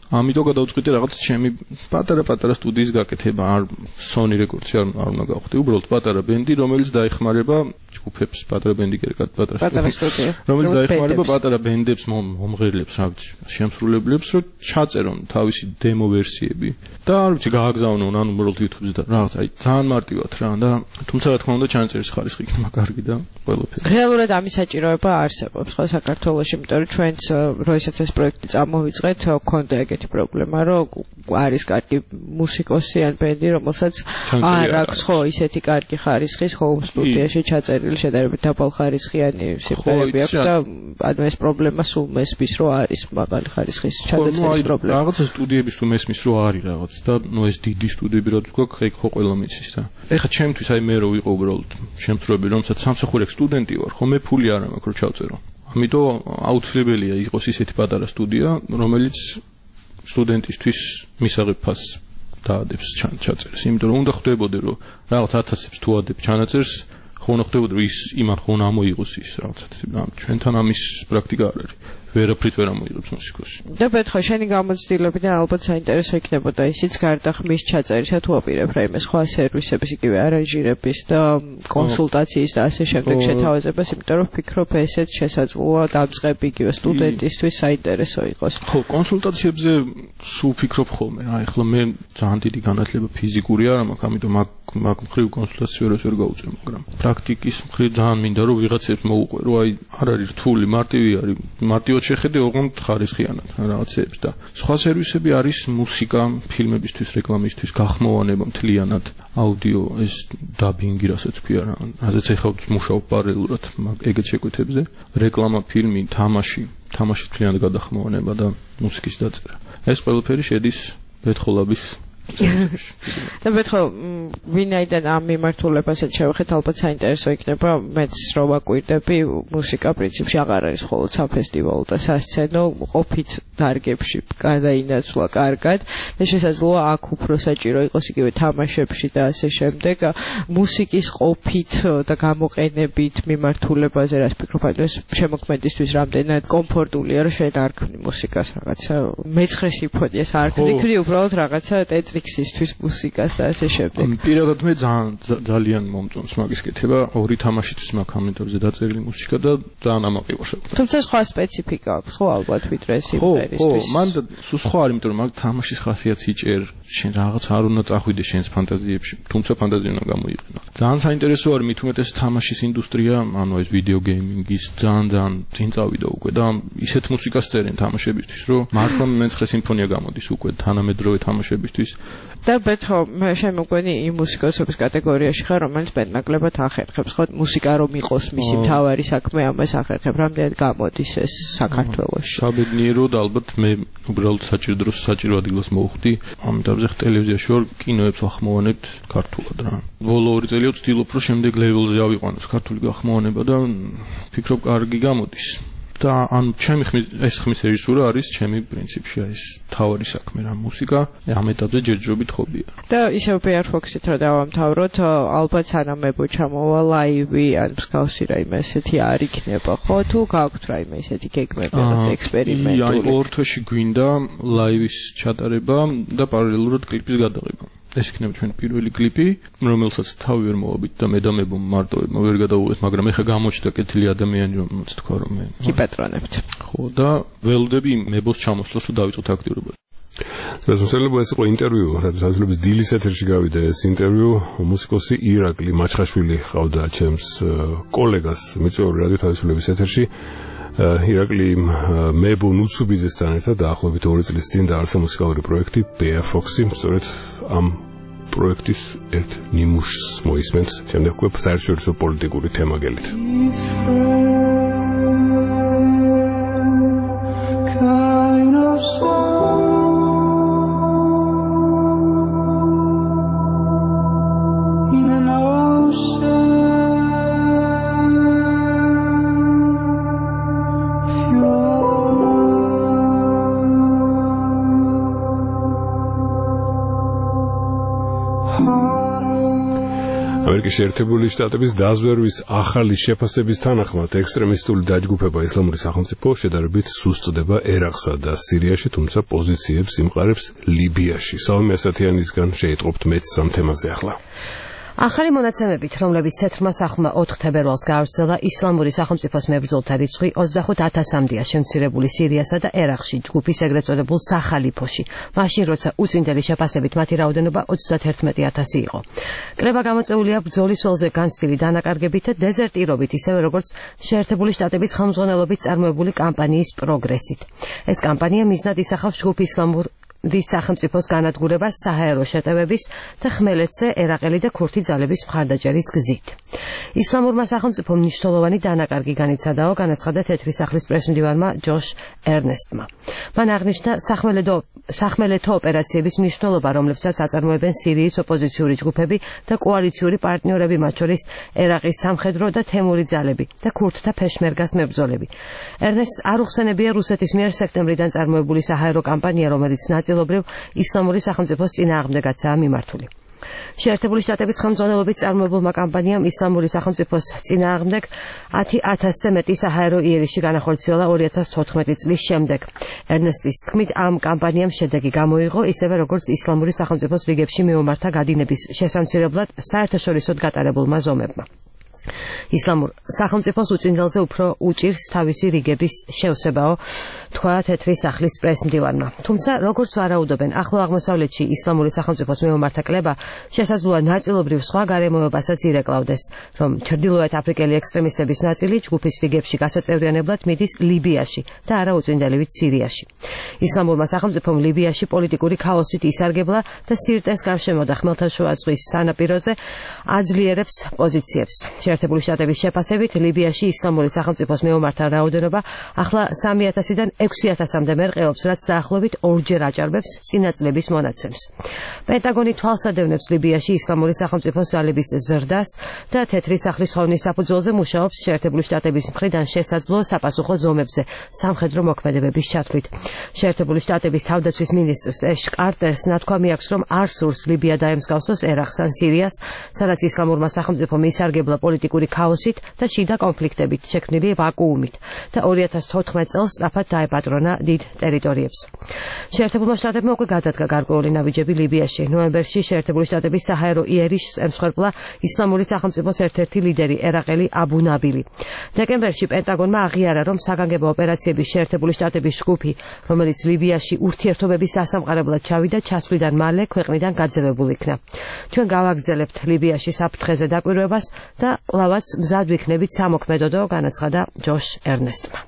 Speaker 21: ამიტომ გადავწყვიტე რაღაც ჩემი პატარა-პატარა სტუდიის გაკეთება, არ Sony Records-ი არ არ უნდა გავხდი, უბრალოდ პატარა ბენდი, რომელიც დაეხმარება ჯგუფებს, პატარა ბენდი კი პატარა
Speaker 20: პატარა სტუდია,
Speaker 21: რომელიც დაეხმარება პატარა ბენდებს, მომღერლებს, რა ვიცი, შემსრულებლებს, რომ ჩაწერონ თავისი დემო ვერსიები და არ ვიცი, გააგზავნონ ან უბრალოდ YouTube-ზე და რაღაც, აი, ძალიან მარტივად რა და თუმცა რა თქმა უნდა ჩანაწერის ხარისხი იქნება კარგი და ყველაფერი.
Speaker 20: რეალურად ამის საჭიროება არსებობს ხო საქართველოში, იმიტომ რომ ჩვენც როდესაც ეს პროექტი წამოვიწყეთ, გქონდა ეგეთი პრობლემა, რომ არის კარგი მუსიკოსი ან ბენდი, რომელსაც არ აქვს ხო ისეთი კარგი ხარისხის home სტუდიაში ჩაწერილი შედარებით დაბალ ხარისხიანი სიმღერები აქვს და ანუ ეს პრობლემა სულ მესმის რომ არის მაღალი ხარისხის ჩადაწერის პრობლემა.
Speaker 21: რაღაცა სტუდიების თუ მესმის რომ არის რაღაც და ნუ ეს დიდი სტუდიები რაც გვაქვს, ეგ ხო ყველა მიცის და ეხლა ჩემთვის აი მე რო ვიყო უბრალოდ შემსრულებელი, რომელსაც სამსახურექ სტუდენტი ვარ, ხო მე ფული არ მაქვს რომ ჩავწერო. ამიტომ აუცილებელია იყოს ისეთი პატარა სტუდია, რომელიც სტუდენტისთვის მისაღებ ფასს დაადებს ჩაწერს. იმიტომ რომ უნდა ხვდებოდე რომ რაღაც ათასებს თუ ადებ ჩანაწერს, ხო უნდა ხვდებოდე რომ ის იმან ხო უნდა მოიღოს ის რაღაცა. ჩვენთან ამის პრაქტიკა არ არის. ვერაფრით ვერ ამოიღებს მუსიკოსი.
Speaker 20: და ბეთხო შენი გამოცდილებიდან ალბათ საინტერესო იქნებოდა ისიც გარდა ხმის ჩაწერისა თუ აპირებ რაიმე სხვა სერვისების იგივე არანჟირების და კონსულტაციის და ასე შემდეგ შეთავაზებას, იმიტომ რომ ვფიქრობ ესეც შესაძლოა დამწყები იგივე სტუდენტისთვის საინტერესო იყოს.
Speaker 21: ხო, კონსულტაციებზე სულ ვფიქრობ ხოლმე. რა, ეხლა მე ძალიან დიდი განათლება ფიზიკური არ მაქვს, ამიტომ მაგ მაგ მხრივ კონსულტაციას ვერას ვერ გავუწევ, მაგრამ პრაქტიკის მხრივ ძალიან მინდა რომ ვიღაცებს მოუყვე, რომ აი არ არის რთული, მარტივი არის, მარტივად შეხედე ოღონდ ხარისხიანად რაღაცებს და სხვა სერვისები არის მუსიკა, ფილმებისთვის, რეკლამისთვის, გახმოვანება მთლიანად, აუდიო, ეს დაბინგი, რასაც ქვია რა, რაზეც ეხლა მუშაობ პარალელურად ეგეთ შეკვეთებზე, რეკლამა, ფილმი, თამაში, თამაში მთლიანად გადახმოვანება და მუსიკის დაწერა. ეს ყველაფერი შედის ბეთხოლაბის
Speaker 20: და ბეთხო ვინაიდან ამ მიმართულებასაც შევეხეთ, ალბათ საინტერესო იქნება მეც რო ვაკვირდები, მუსიკა პრინციპში აღარ არის მხოლოდ საფესტივალო და სასცენო, ყოფით დარგებში გადაინაცვლა კარგად და შესაძლოა აქ უფრო საჭირო იყოს იგივე თამაშებში და ასე შემდეგ მუსიკის ყოფით და გამოყენებით მიმართულებაზე რაც ფიქრობ, ეს შემოქმედისთვის რამდენად კომფორტულია რომ შენ არ ქმნი მუსიკას რაღაცა მეცხრე სიმფონიას არ ქმნი, უბრალოდ რაღაცა ტეტრიქსისთვის მუსიკას და ასე შემდეგ.
Speaker 21: პირადად მე ძალიან ძალიან მომწონს მაგის კეთება, ორი თამაშიც მაქვს ამ ეტაპზე დაწერილი მუსიკა და ძალიან ამაყივარ.
Speaker 20: თუმცა სხვა სპეციფიკა აქვს ხო ალბათ ვიდრე სიმღერისთვის.
Speaker 21: ხო, მან სულ სხვა არის, იმიტომ რომ მაგ თამაშის ხასიათს იჭერ, შენ რაღაც არ უნდა წახვიდე შენს ფანტაზიებში, თუმცა ფანტაზია უნდა გამოიყენო. ძალიან საინტერესო არის მით უმეტეს თამაშის ინდუსტრია, ანუ ეს ვიდეო გეიმინგის ძალიან ძალიან წინ წავიდა უკვე და ისეთ მუსიკას წერენ თამაშებისთვის, რომ მართლა მეცხრე სიმფონია გამოდის უკვე თანამედროვე თამაშებისთვის.
Speaker 20: და ბეთხო მე შემოგვენი იმ მუსიკოსების კატეგორიაში ხარ, რომელიც მეტნაკლებად ახერხებს, ხო, მუსიკა რომ იყოს მისი მთავარი საქმე, ამას ახერხებ, რამდენად გამოდის ეს საქართველოში.
Speaker 21: საბედნიეროდ ალბათ მე უბრალოდ საჭირო დროს საჭირო ადგილას მოვხვდი, ამიტომ ზეხ ტელევიზიაში ვარ, კინოებს ვახმოვანებთ ქართულად რა. ბოლო ორი წელი ვცდილობ, რომ შემდეგ ლეველზე ავიყვანოს ქართული გახმოვანება და ფიქრობ კარგი გამოდის. და ან ჩემი ხმის ეს ხმის რეჟისურა არის ჩემი პრინციპში ეს თავარი საქმე რა მუსიკა ამ ეტაპზე ჯერჯერობით ხობია.
Speaker 20: და ისევ პიარ ფოქსით რა დავამთავროთ, ალბათ სანამებო ჩამოვა ლაივი ან მსგავსი რაიმე ესეთი არ იქნება ხო თუ გაქვთ რაიმე ესეთი გეგმები რაღაც ექსპერიმენტული?
Speaker 21: აი ორ თვეში გვინდა ლაივის ჩატარება და პარალელურად კლიპის გადაღება. ეს იქნება ჩვენ პირველი კლიპი, რომელსაც თავი ვერ მოვაბით და მე და მე მარტოებმა ვერ გადავუღეთ, მაგრამ ეხა გამოჩნდა კეთილი ადამიანი, რომელსაც თქვა რომ მე
Speaker 20: კიპეტრონებთ.
Speaker 21: ხო და ველოდები მებოს ჩამოსვლას, რომ დავიწყოთ აქტიურობა.
Speaker 2: შესაძლოა ეს იყო ინტერვიუ, რადგან დილის ეთერში გავიდა ეს ინტერვიუ, მუსიკოსი ირაკლი მაჩხაშვილი ყავდა ჩემს კოლეგას მიწვეული რადიო თავისუფლების ეთერში. ირაკლი მებო ნუცუბიძესთან ერთად დაახლოებით ორი წლის წინ დაარსა მუსიკალური პროექტი Bear Foxy, სწორედ ამ პროექტის ერთ ნიმუშს მოისმენთ, შემდეგ უკვე საერთაშორისო პოლიტიკური თემა გელით. ამერიკის შეერთებული შტატების დაზვერვის ახალი შეფასების თანახმად ექსტრემისტული დაჯგუფება ისლამური სახელმწიფო შედარებით სუსტდება ერაყსა და სირიაში, თუმცა პოზიციებს იმყარებს ლიბიაში. სალომე ასათიანისგან შეიტყობთ მეც სამ თემაზე ახლა.
Speaker 3: ახალი მონაცემებით, რომლებიც თეთრმა სახლმა ოთხ თებერვალს გაავრცელა, ისლამური სახელმწიფოს მებრძოლთა რიცხვი ოცდახუთ ათასამდეა შემცირებული სირიასა და ერაყში ჯგუფის ეგრეთ წოდებულ სახალიფოში. მაშინ, როცა უწინდელი შეფასებით მათი რაოდენობა ოცდათერთმეტი ათასი იყო. კრება გამოწვეულია ბრძოლის ველზე განცდილი დანაკარგებით და დეზერტირობით, ისევე როგორც შეერთებული შტატების ხელმძღვანელობით წარმოებული კამპანიის პროგრესით. ეს კამპანია მიზნად ისახავს ჯგუფ ისლამურ დის სახელმწიფოს განადგურებას საჰაერო შეტევების და ხმელეთზე ერაყელი და ქურთი ძალების მხარდაჭერის გზით. ისლამურმა სახელმწიფომ მნიშვნელოვანი დანაკარგი განიცადაო, განაცხადა თეთრი სახლის პრესმდივარმა ჯოშ ერნესტმა. მან აღნიშნა სახმელეთო ოპერაციების მნიშვნელობა, რომლებსაც აწარმოებენ სირიის ოპოზიციური ჯგუფები და კოალიციური პარტნიორები, მათ შორის ერაყის სამხედრო და თემური ძალები და ქურთთა ფეშმერგას მებრძოლები. ერნესტს არ უხსენებია რუსეთის მიერ სექტემბრიდან წარმოებული საჰაერო კამპანია, რომელიც ნაწილობრივ ისლამური სახელმწიფოს წინააღმდეგაცაა მიმართული. შეერთებული შტატების ხელმძღვანელობით წარმოებულმა კამპანიამ ისლამური სახელმწიფოს წინააღმდეგ ათი ათასზე მეტი საჰაერო იერიში განახორციელა ორი ათას თოთხმეტი წლის შემდეგ. ერნესტის თქმით, ამ კამპანიამ შედეგი გამოიღო, ისევე როგორც ისლამური სახელმწიფოს რიგებში მეომართა გადინების შესამცირებლად საერთაშორისოდ გატარებულმა ზომებმა. ისლამურ სახელმწიფოს უწინდელზე უფრო უჭირს თავისი რიგების შევსებაო, თქვა თეთრი სახლის პრესმდივარმა. თუმცა, როგორც ვარაუდობენ, ახლო აღმოსავლეთში ისლამური სახელმწიფოს მეომართა კლება შესაძლოა ნაწილობრივ სხვა გარემოებასაც ირეკლავდეს, რომ ჩრდილოეთ აფრიკელი ექსტრემისტების ნაწილი ჯგუფის რიგებში გასაწევრიანებლად მიდის ლიბიაში და არა უწინდელივით სირიაში. ისლამურმა სახელმწიფომ ლიბიაში პოლიტიკური ქაოსით ისარგებლა და სირტეს გარშემო და ხმელთაშუა ზღვის სანაპიროზე აძლიერებს პოზიციებს. შეერთებული შტატების შეფასებით, ლიბიაში ისლამური სახელმწიფოს მეომართა რაოდენობა ახლა სამი ათასიდან ექვსი ათასამდე მერყეობს, რაც დაახლოებით ორჯერ აჭარბებს წინა წლების მონაცემს. პენტაგონი თვალსადევნებს ლიბიაში ისლამური სახელმწიფოს ძალების ზრდას და თეთრი სახლის ხოვნის საფუძველზე მუშაობს შეერთებული შტატების მხრიდან შესაძლო საპასუხო ზომებზე სამხედრო მოქმედებების ჩათვლით. შეერთებული შტატების თავდაცვის მინისტრს ეშ კარტერს ნათქვამი აქვს, რომ არ სურს ლიბია დაემსგავსოს ერაყს ან სირიას, სადაც ისლამურმა სახელმწიფომ ისარგებლა პოლიტიკური ქაოსით და შიდა კონფლიქტებით შექმნილი ვაკუუმით და ორი ათას თოთხმეტ წელს სწრაფად დაეპატრონა დიდ ტერიტორიებს. შეერთებულმა შტატებმა უკვე გადადგა გარკვეული ნაბიჯები ლიბიაში. ნოემბერში შეერთებული შტატების საჰაერო იერიშს ემსხვერპლა ისლამური სახელმწიფოს ერთ-ერთი ლიდერი ერაყელი აბუ ნაბილი. დეკემბერში პენტაგონმა აღიარა, რომ საგანგებო ოპერაციების შეერთებული შტატების ჯგუფი, რომელიც ლიბიაში ურთიერთობების დასამყარებლად ჩავიდა, ჩასვლიდან მალე ქვეყნიდან გაძევებულ იქნა. ჩვენ გავაგრძელებთ ლიბიაში საფრთხეზე დაკვირვებას და კვლავაც მზად ვიქნებით სამოქმედოდო, განაცხადა ჯოშ ერნესტმა.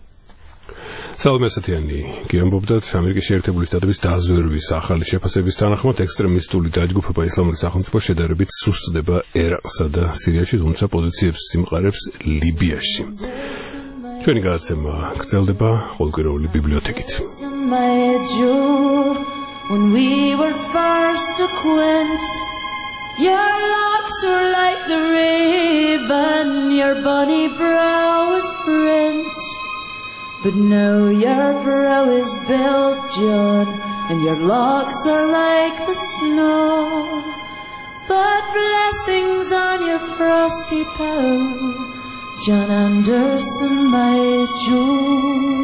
Speaker 2: სალომე ასათიანი გიამბობდათ, ამერიკის შეერთებული შტატების დაზვერვის ახალი შეფასების თანახმად ექსტრემისტული დაჯგუფება ისლამური სახელმწიფო შედარებით სუსტდება ერაყსა და სირიაში, თუმცა პოზიციებს იმყარებს ლიბიაში. ჩვენი გადაცემა გრძელდება ყოველკვირეული ბიბლიოთეკით.
Speaker 1: Your locks are like the raven, your bonny brow is brent. But now your brow is Belgian, and your locks are like the snow. But blessings on your frosty brow, John Anderson, my Jew.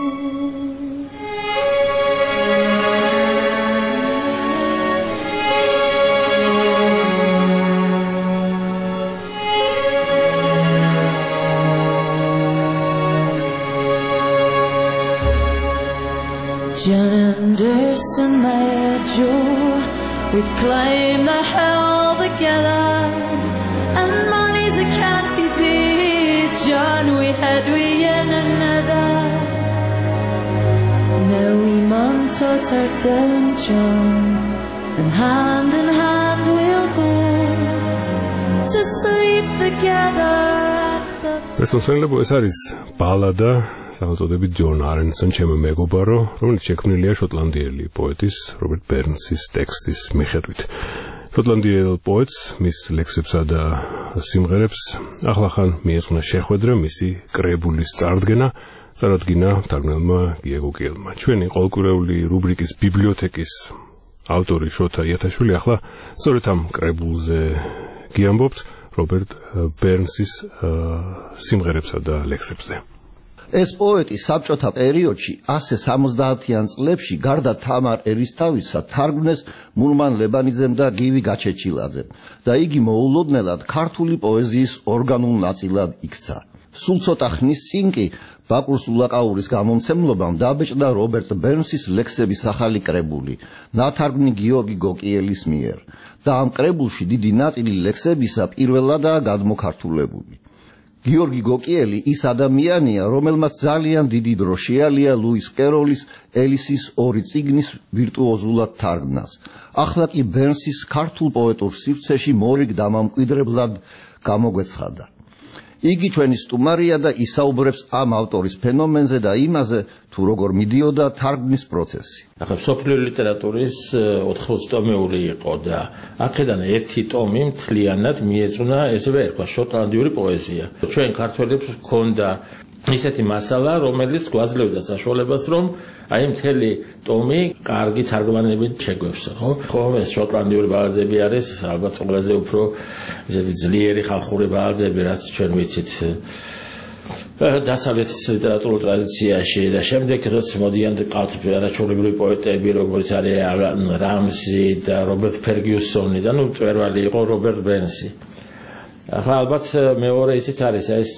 Speaker 1: John Anderson, my Joe, we'd climb the hill together, and money's a canty day, John, we had we in another. Now we mun totter down, John, and hand in hand we'll go to sleep together at the...
Speaker 2: Responsible ეს არის ბალადა სახელწოდებით ჯონ არენსონ ჩემო მეგობარო, რომელიც შექმნილია შოტლანდიელი პოეტის რობერტ ბერნსის ტექსტის მიხედვით. შოტლანდიელ პოეტს მის ლექსებსა და სიმღერებს ახლახან მიეძღვნა შეხვედრა მისი კრებულის წარდგენა, წარადგინა თარგმნელმა გიეგო კიელმა. ჩვენი ყოველკვირეული რუბრიკის ბიბლიოთეკის ავტორი შოთა იათაშვილი ახლა სწორედ ამ კრებულზე გიამბობთ, რობერტ ბერნსის სიმღერებსა და ლექსებზე.
Speaker 5: ეს პოეტი საბჭოთა პერიოდში ასე სამოცდაათიან წლებში გარდა თამარ ერისთავისა თარგმნეს მურმან ლებანიძემ და გივი გაჩეჩილაძემ და იგი მოულოდნელად ქართული პოეზიის ორგანულ ნაწილად იქცა. სულ ცოტა ხნის წინ კი ბაკურ სულაკაურის გამომცემლობამ დაბეჭდა რობერტ ბერნსის ლექსების ახალი კრებული, ნათარგმნი გიორგი გოკიელის მიერ და ამ კრებულში დიდი ნაწილი ლექსებისა პირველადაა გადმოქართულებული. გიორგი გოკიელი ის ადამიანია, რომელმაც ძალიან დიდი დრო შეალია ლუის კეროლის ელისის ორი წიგნის ვირტუოზულად თარგმნას. ახლა კი ბერნსის ქართულ პოეტურ სივრცეში მორიგ დამამკვიდრებლად გამოგვეცხადა. იგი ჩვენი სტუმარია და ისაუბრებს ამ ავტორის ფენომენზე და იმაზე, თუ როგორ მიდიოდა თარგმნის პროცესი.
Speaker 22: ახლა სოფლიო ლიტერატურის ოთხმოცდაათწლეული იყო და აქედან ერთი ტომი მთლიანად მიეძღვნა, ესე ვერქვა, შოტლანდიური პოეზია. ჩვენ ქართველებს ჰქონდა ისეთი მასალა, რომელიც გვაძლევდა საშუალებას, რომ აი მთელი ტომი კარგი თარგმანებით შეგვექვსა, ხო? ხო, ეს შოტლანდიური ბალადები არის ალბათ ყველაზე უფრო ისეთი ძლიერი ხალხური ბალადები, რაც ჩვენ ვიცით დასავლეთ ლიტერატურულ ტრადიციაში და შემდეგ რაც მოდიან ყავთ არაჩვეულებრივი პოეტები, როგორც არის ალან რამზი და რობერტ ფერგიუსონი და ნუ მწვერვალი იყო რობერტ ბერნსი. ახლა ალბათ მეორე ისიც არის, ეს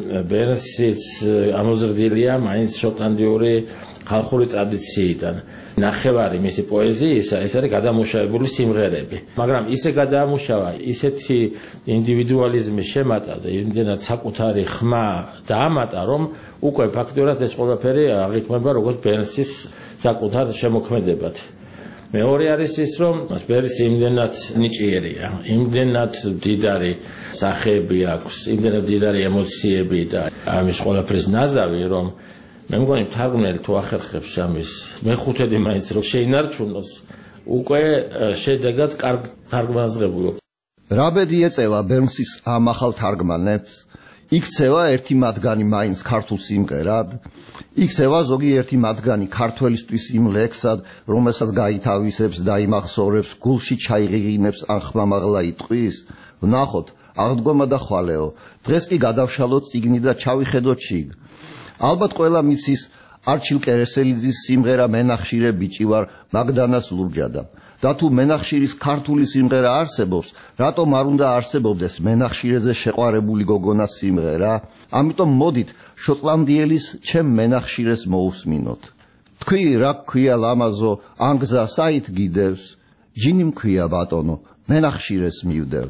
Speaker 22: ბერნსიც ამოზრდილია მაინც შოტლანდიური ხალხური ტრადიციიდან. ნახევარი მისი პოეზიისა ეს არის გადამუშავებული სიმღერები. მაგრამ ისე გადაამუშავა, ისეთი ინდივიდუალიზმის შემატა და იმდენად საკუთარი ხმა დაამატა, რომ უკვე ფაქტობრივად ეს ყველაფერი აღიქმება როგორც ბერნსის საკუთარ შემოქმედებად. მეორე არის ის, რომ ბერნსი იმდენად ნიჭიერია, იმდენად დიდარი სახეები აქვს, იმდენად დიდარი ემოციები და ამის ყველაფრის ნაზავი, რომ მე მგონი თარგმნელი თუ ახერხებს ამის მეხუთედი მაინც რომ შეინარჩუნოს, უკვე შედეგად კარგ თარგმანს ღებულობ.
Speaker 5: რა ბედი ეწევა ბერნსის ამ ახალ თარგმანებს? იქცევა ერთი მათგანი მაინც ქართულ სიმღერად, იქცევა ზოგიერთი მათგანი ქართველისთვის იმ ლექსად, რომელსაც გაითავისებს და იმახსოვრებს, გულში ჩაიღიღინებს ან ხმამაღლა იტყვის. ვნახოთ, აღდგომა და ხვალეო, დღეს კი გადავშალოთ წიგნი და ჩავიხედოთ შიგ. ალბათ ყველა მიცის არჩილ კერესელიძის სიმღერა მენახშირე ბიჭი ვარ მაგდანას ლურჯადა. და თუ მენახშირის ქართული სიმღერა არსებობს, რატომ არ უნდა არსებობდეს მენახშირეზე შეყვარებული გოგონას სიმღერა? ამიტომ მოდით შოტლანდიელის ჩემ მენახშირეს მოусმინოთ. თქვი რა ქვია ლამაზო, ანგზა საით გიდევს, ჯინი მქვია ბატონო, მენახშირეს მივდევ.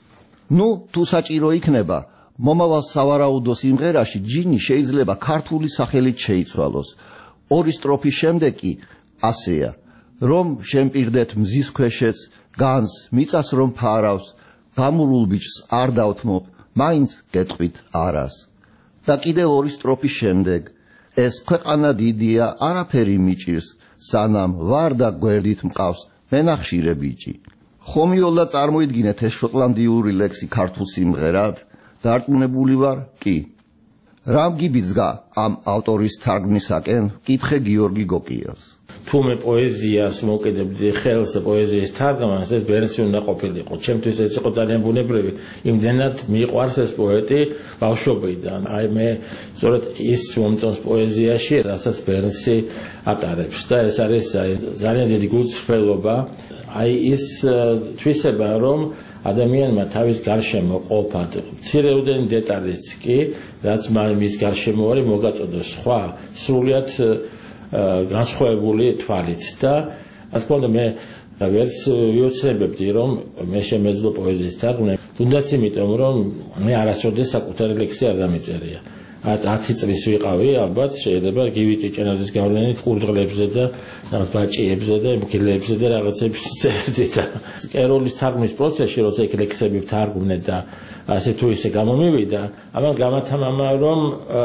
Speaker 5: ნუ თუ საჭირო იქნება, მომავალ სავარაუდო სიმღერაში ჯინი შეიძლება ქართული სახელით შეიცვალოს. ორი სტროფის შემდეგ კი ასეა, რომ შემპირდეთ მზის ქვეშეც, განს მიწას რომ ფარავს, გამურულ ბიჭს არ დავთმობ, მაინც გეტყვით არას. და კიდევ ორი სტროფის შემდეგ, ეს ქვეყანა დიდია, არაფერი მიჭირს, სანამ ვარ და გვერდით მყავს მენახშირე ბიჭი. ხომიოლად წარმოიდგინეთ ეს შოტლანდიური ლექსი ქართულ სიმღერად, დარწმუნებული ვარ, კი. რამ გიბიძგა ამ ავტორის თარგმნისაკენ? კითხე გიორგი გოკიელს.
Speaker 22: თუ მე პოეზიას მოკიდებდი ხელს და პოეზიის თარგმანს, ეს ბერნსი უნდა ყოფილიყო. ჩემთვის ეს იყო ძალიან ბუნებრივი. იმდენად მიყვარს ეს პოეტი ბავშვობიდან. აი მე სწორედ ის მომწონს პოეზიაში, რასაც ბერნსი ატარებს და ეს არის ძალიან დიდი გულწრფელობა. აი ის თვისება, რომ ადამიანმა თავის გარშემო ყოფად მცირეოდენი დეტალიც კი, რაც მის გარშემო არის მოგაწოდოს სხვა სრულიად განსხვავებული თვალით და ასე თქმა უნდა მე ვერც ვიოცნებებდი რომ მე შემეძლო პოეზიის თარგმნა, თუნდაც იმიტომ რომ მე არასოდეს საკუთარი ლექსი არ დამიწერია. ათი წლის ვიყავი, ალბათ შეიძლება გივი ჭეჭენაძის გავლენით ყურდღლებზე და რაღაც ბაჭიებზე და მგლებზე და რაღაცებს წერდი და კეროლის თარგმნის პროცესში, როცა იქ ლექსები ვთარგმნე და ასე თუ ისე გამომივიდა, ამან გამათამამა რომ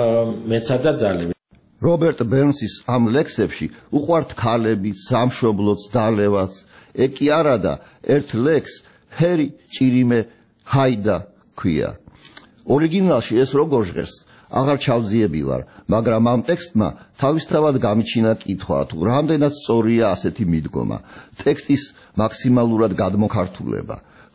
Speaker 22: მეცადა ძალები.
Speaker 5: რობერტ ბერნსის ამ ლექსებში უყვართ ქალები, სამშობლოც, დალევაც. ეგ კი არა და ერთ ლექს ჰერი ჭირიმე ჰაიდა ქვია. ორიგინალში ეს როგორ ჟღერს? აღარ ჩავძიები ვარ, მაგრამ ამ ტექსტმა თავისთავად გამიჩინა კითხვა, თუ რამდენად სწორია ასეთი მიდგომა, ტექსტის მაქსიმალურად გადმოქართულება.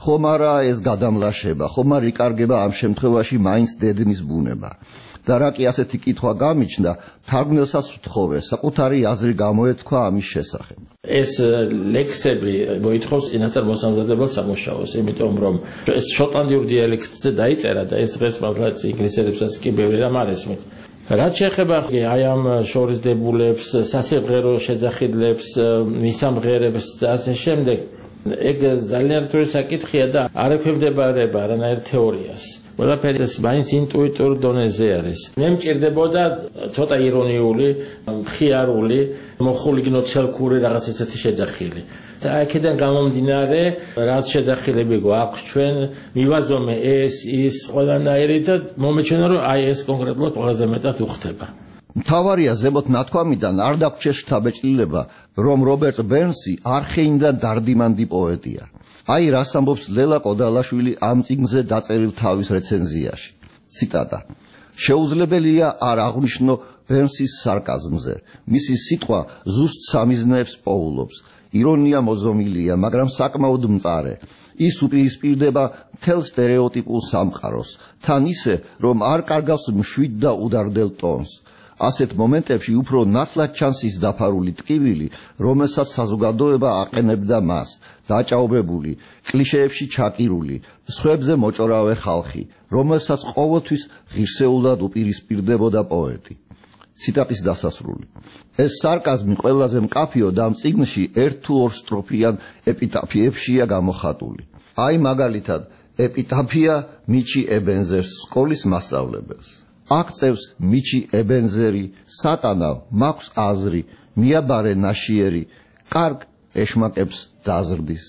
Speaker 5: ხომ არა ეს გადამლაშება, ხომ არ იკარგება ამ შემთხვევაში მაინც დედნის ბუნება. და რა კი ასეთი კითხვა გამიჩნდა, თარგმნელსაც ვთხოვე, საკუთარი აზრი გამოეთქვა ამის შესახებ.
Speaker 22: ეს ლექსები მოითხოვს წინასწარ მოსამზადებელ სამუშაოს, იმიტომ რომ ეს შოტლანდიურ დიალექტზე დაიწერა და ეს დღეს მართლაც ინგლისელებსაც კი ბევრი რამ არ ესმით. რაც შეეხება აი ამ შორისდებულებს, სასიმღერო შეძახილებს, მისამღერებს და ასე შემდეგ, ეგ ძალიან რთული საკითხია და არ ექვემდებარება არანაირ თეორიას. ყველაფერი ეს მაინც ინტუიტურ დონეზე არის. მე მჭირდებოდა ცოტა ირონიული, მხიარული, მოხულიგნო ცელქური რაღაც ესეთი შეძახილი. და აქედან გამომდინარე, რაც შეძახილები გვაქვს ჩვენ, მივაზომე ეს, ის ყველანაირი და მომეჩვენა რომ აი ეს კონკრეტულად ყველაზე მეტად უხდება.
Speaker 5: მთავარია ზემოთ ნათქვამიდან არ დაგვრჩეს შთაბეჭდილება, რომ რობერტ ბერნსი არხეინდა დარდიმანდი პოეტია. აი რას ამბობს ლელა ყოდალაშვილი ამ წიგნზე დაწერილ თავის რეცენზიაში. ციტატა: შეუძლებელია არ აღვნიშნო ბერნსის სარკაზმზე. მისი სიტყვა ზუსტ სამიზნეებს პოულობს. ირონია მოზომილია, მაგრამ საკმაოდ მწარე. ის უპირისპირდება მთელ სტერეოტიპულ სამყაროს, თან ისე, რომ არ კარგავს მშვიდ და udardel ტონს. ასეთ მომენტებში უფრო ნათლად ჩანს ის დაფარული ტკივილი, რომელსაც საზოგადოება აყენებდა მას, დაჭაობებული, კლიშეებში ჩაკირული, სხვებზე მოჭორავე ხალხი, რომელსაც ყოველთვის ღირსეულად უპირისპირდებოდა პოეტი. ციტატის დასასრული. ეს სარკაზმი ყველაზე მკაფიო და ამ წიგნში ერთ თუ ორ სტროფიან ეპიტაფიებშია გამოხატული. აი მაგალითად, ეპიტაფია მიჩი ებენზერს, სკოლის მასწავლებელს. აქ წევს მიჩი ებენზერი, სატანავ, მაქვს აზრი, მიაბარე ნაშიერი, კარგ ეშმაკებს დაზრდის.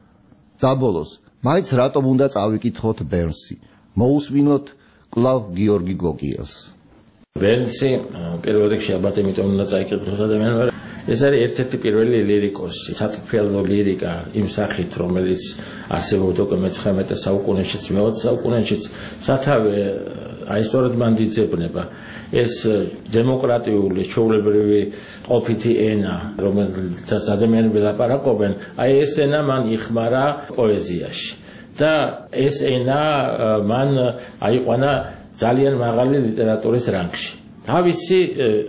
Speaker 5: დაბოლოს, მაინც რატომ უნდა წავიკითხოთ ბერნსი, მოусმინოთ კლავ გიორგი გოგიას.
Speaker 22: ბერნსი პირველ რიგში ალბათ იმიტომ უნდა წაიკითხოთ ადამიანმა, ეს არის ერთ-ერთი პირველი ლირიკოსი, სატკბილო ლირიკა იმ სახით, რომელიც არსებობდა უკვე მეცხრამეტე საუკუნეშიც, მეოცე საუკუნეშიც, სათავე აი სწორედ მან დიძებნება. ეს დემოკრატიული, ჩვეულებრივი ყოფითი ენა, რომელსაც ადამიანები ლაპარაკობენ, აი ეს ენა მან იხმარა პოეზიაში. და ეს ენა მან აიყვანა ძალიან მაღალი ლიტერატურის რანგში. თავისი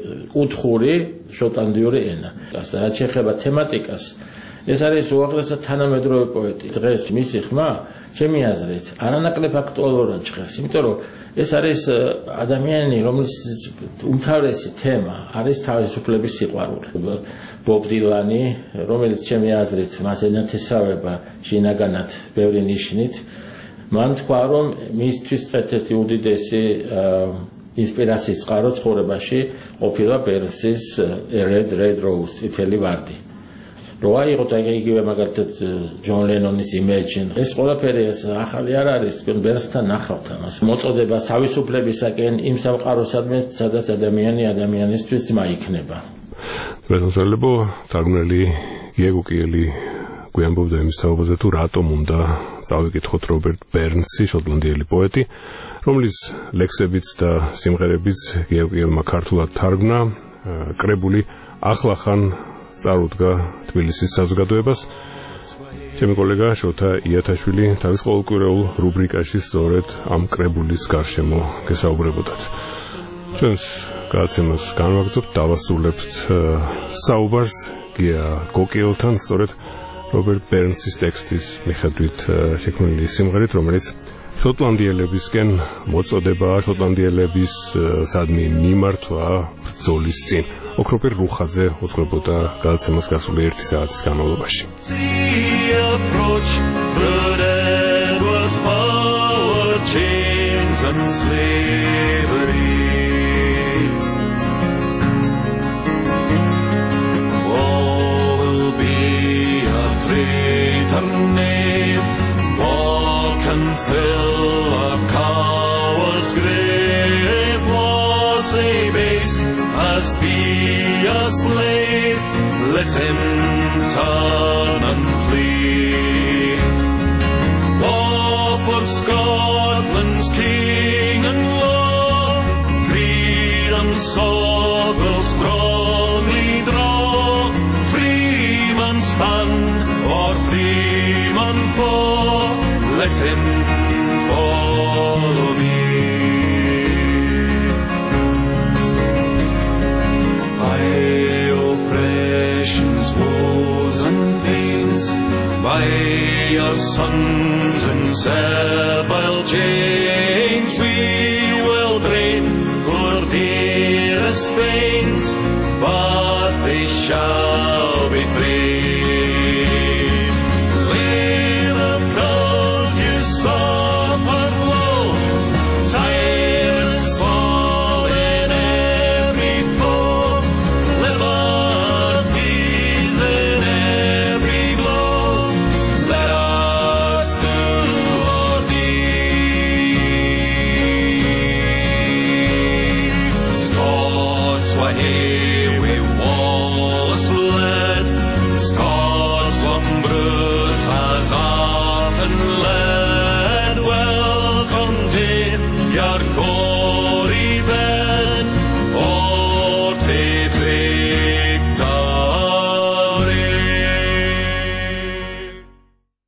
Speaker 22: კუთხური შოტლანდიური ენა. და რაც შეეხება თემატიკას, ეს არის უაღრესად თანამედროვე პოეტი. დღეს მისი ხმა, ჩემი აზრით, არანაკლებ აქტუალურად ჟღერს, იმიტომ რომ ეს არის ადამიანი, რომლის უმთავრესი თემა არის თავისუფლების სიყვარული. ბობ დილანი, რომელიც ჩემი აზრით მას ენათესავება შინაგანად ბევრი ნიშნით, მან თქვა, რომ მისთვის ერთ-ერთი უდიდესი ინსპირაციის წყარო ცხოვრებაში ყოფილა ბერნსის Red Red Rose, წითელი ვარდი. რო აიღოთ იგივე მაგალითად ჯონ ლენონის Imagine, ეს ყველაფერი ეს ახალი არ არის, თქვენ ბერნსთან ნახავთ ამას. მოწოდებას თავისუფლებისაკენ იმ სამყაროსადმე, სადაც ადამიანი ადამიანისთვის ძმა იქნება.
Speaker 2: მეგობრებო, თარგმნელი იეგო კიელი გვიამბობდა იმის თაობაზე, თუ რატომ უნდა წავიკითხოთ რობერტ ბერნსი, შოტლანდიელი პოეტი, რომლის ლექსებიც და სიმღერებიც იეგოელმა ქართულად თარგმნა, კრებული ახლახან წარუდგა თბილისის საზოგადოებას. ჩემი კოლეგა შოთა იათაშვილი თავის ყოველკვირეულ რუბრიკაში სწორედ ამ კრებულის გარშემო გესაუბრებოდათ. ჩვენს გადაცემას განვაგრძობთ, დავასრულებთ საუბარს გია გოკიელთან, სწორედ რობერტ ბერნსის ტექსტის მიხედვით შექმნილი სიმღერით, რომელიც შოტლანდიელებისკენ მოწოდება, შოტლანდიელების სადმი მიმართვა ბრძოლის წინ. ოქროპირ რუხაძე უძღვებოდა გადაცემას გასული ერთი საათის განმავლობაში.
Speaker 7: Must be a slave, let him turn and flee. War for Scotland's king and law, freedom's sword will strongly draw. Freeman stand or freeman fall. let him follow me. By oppressions, woes and pains, by your sons and servile chains, we will drain our dearest veins, but they shall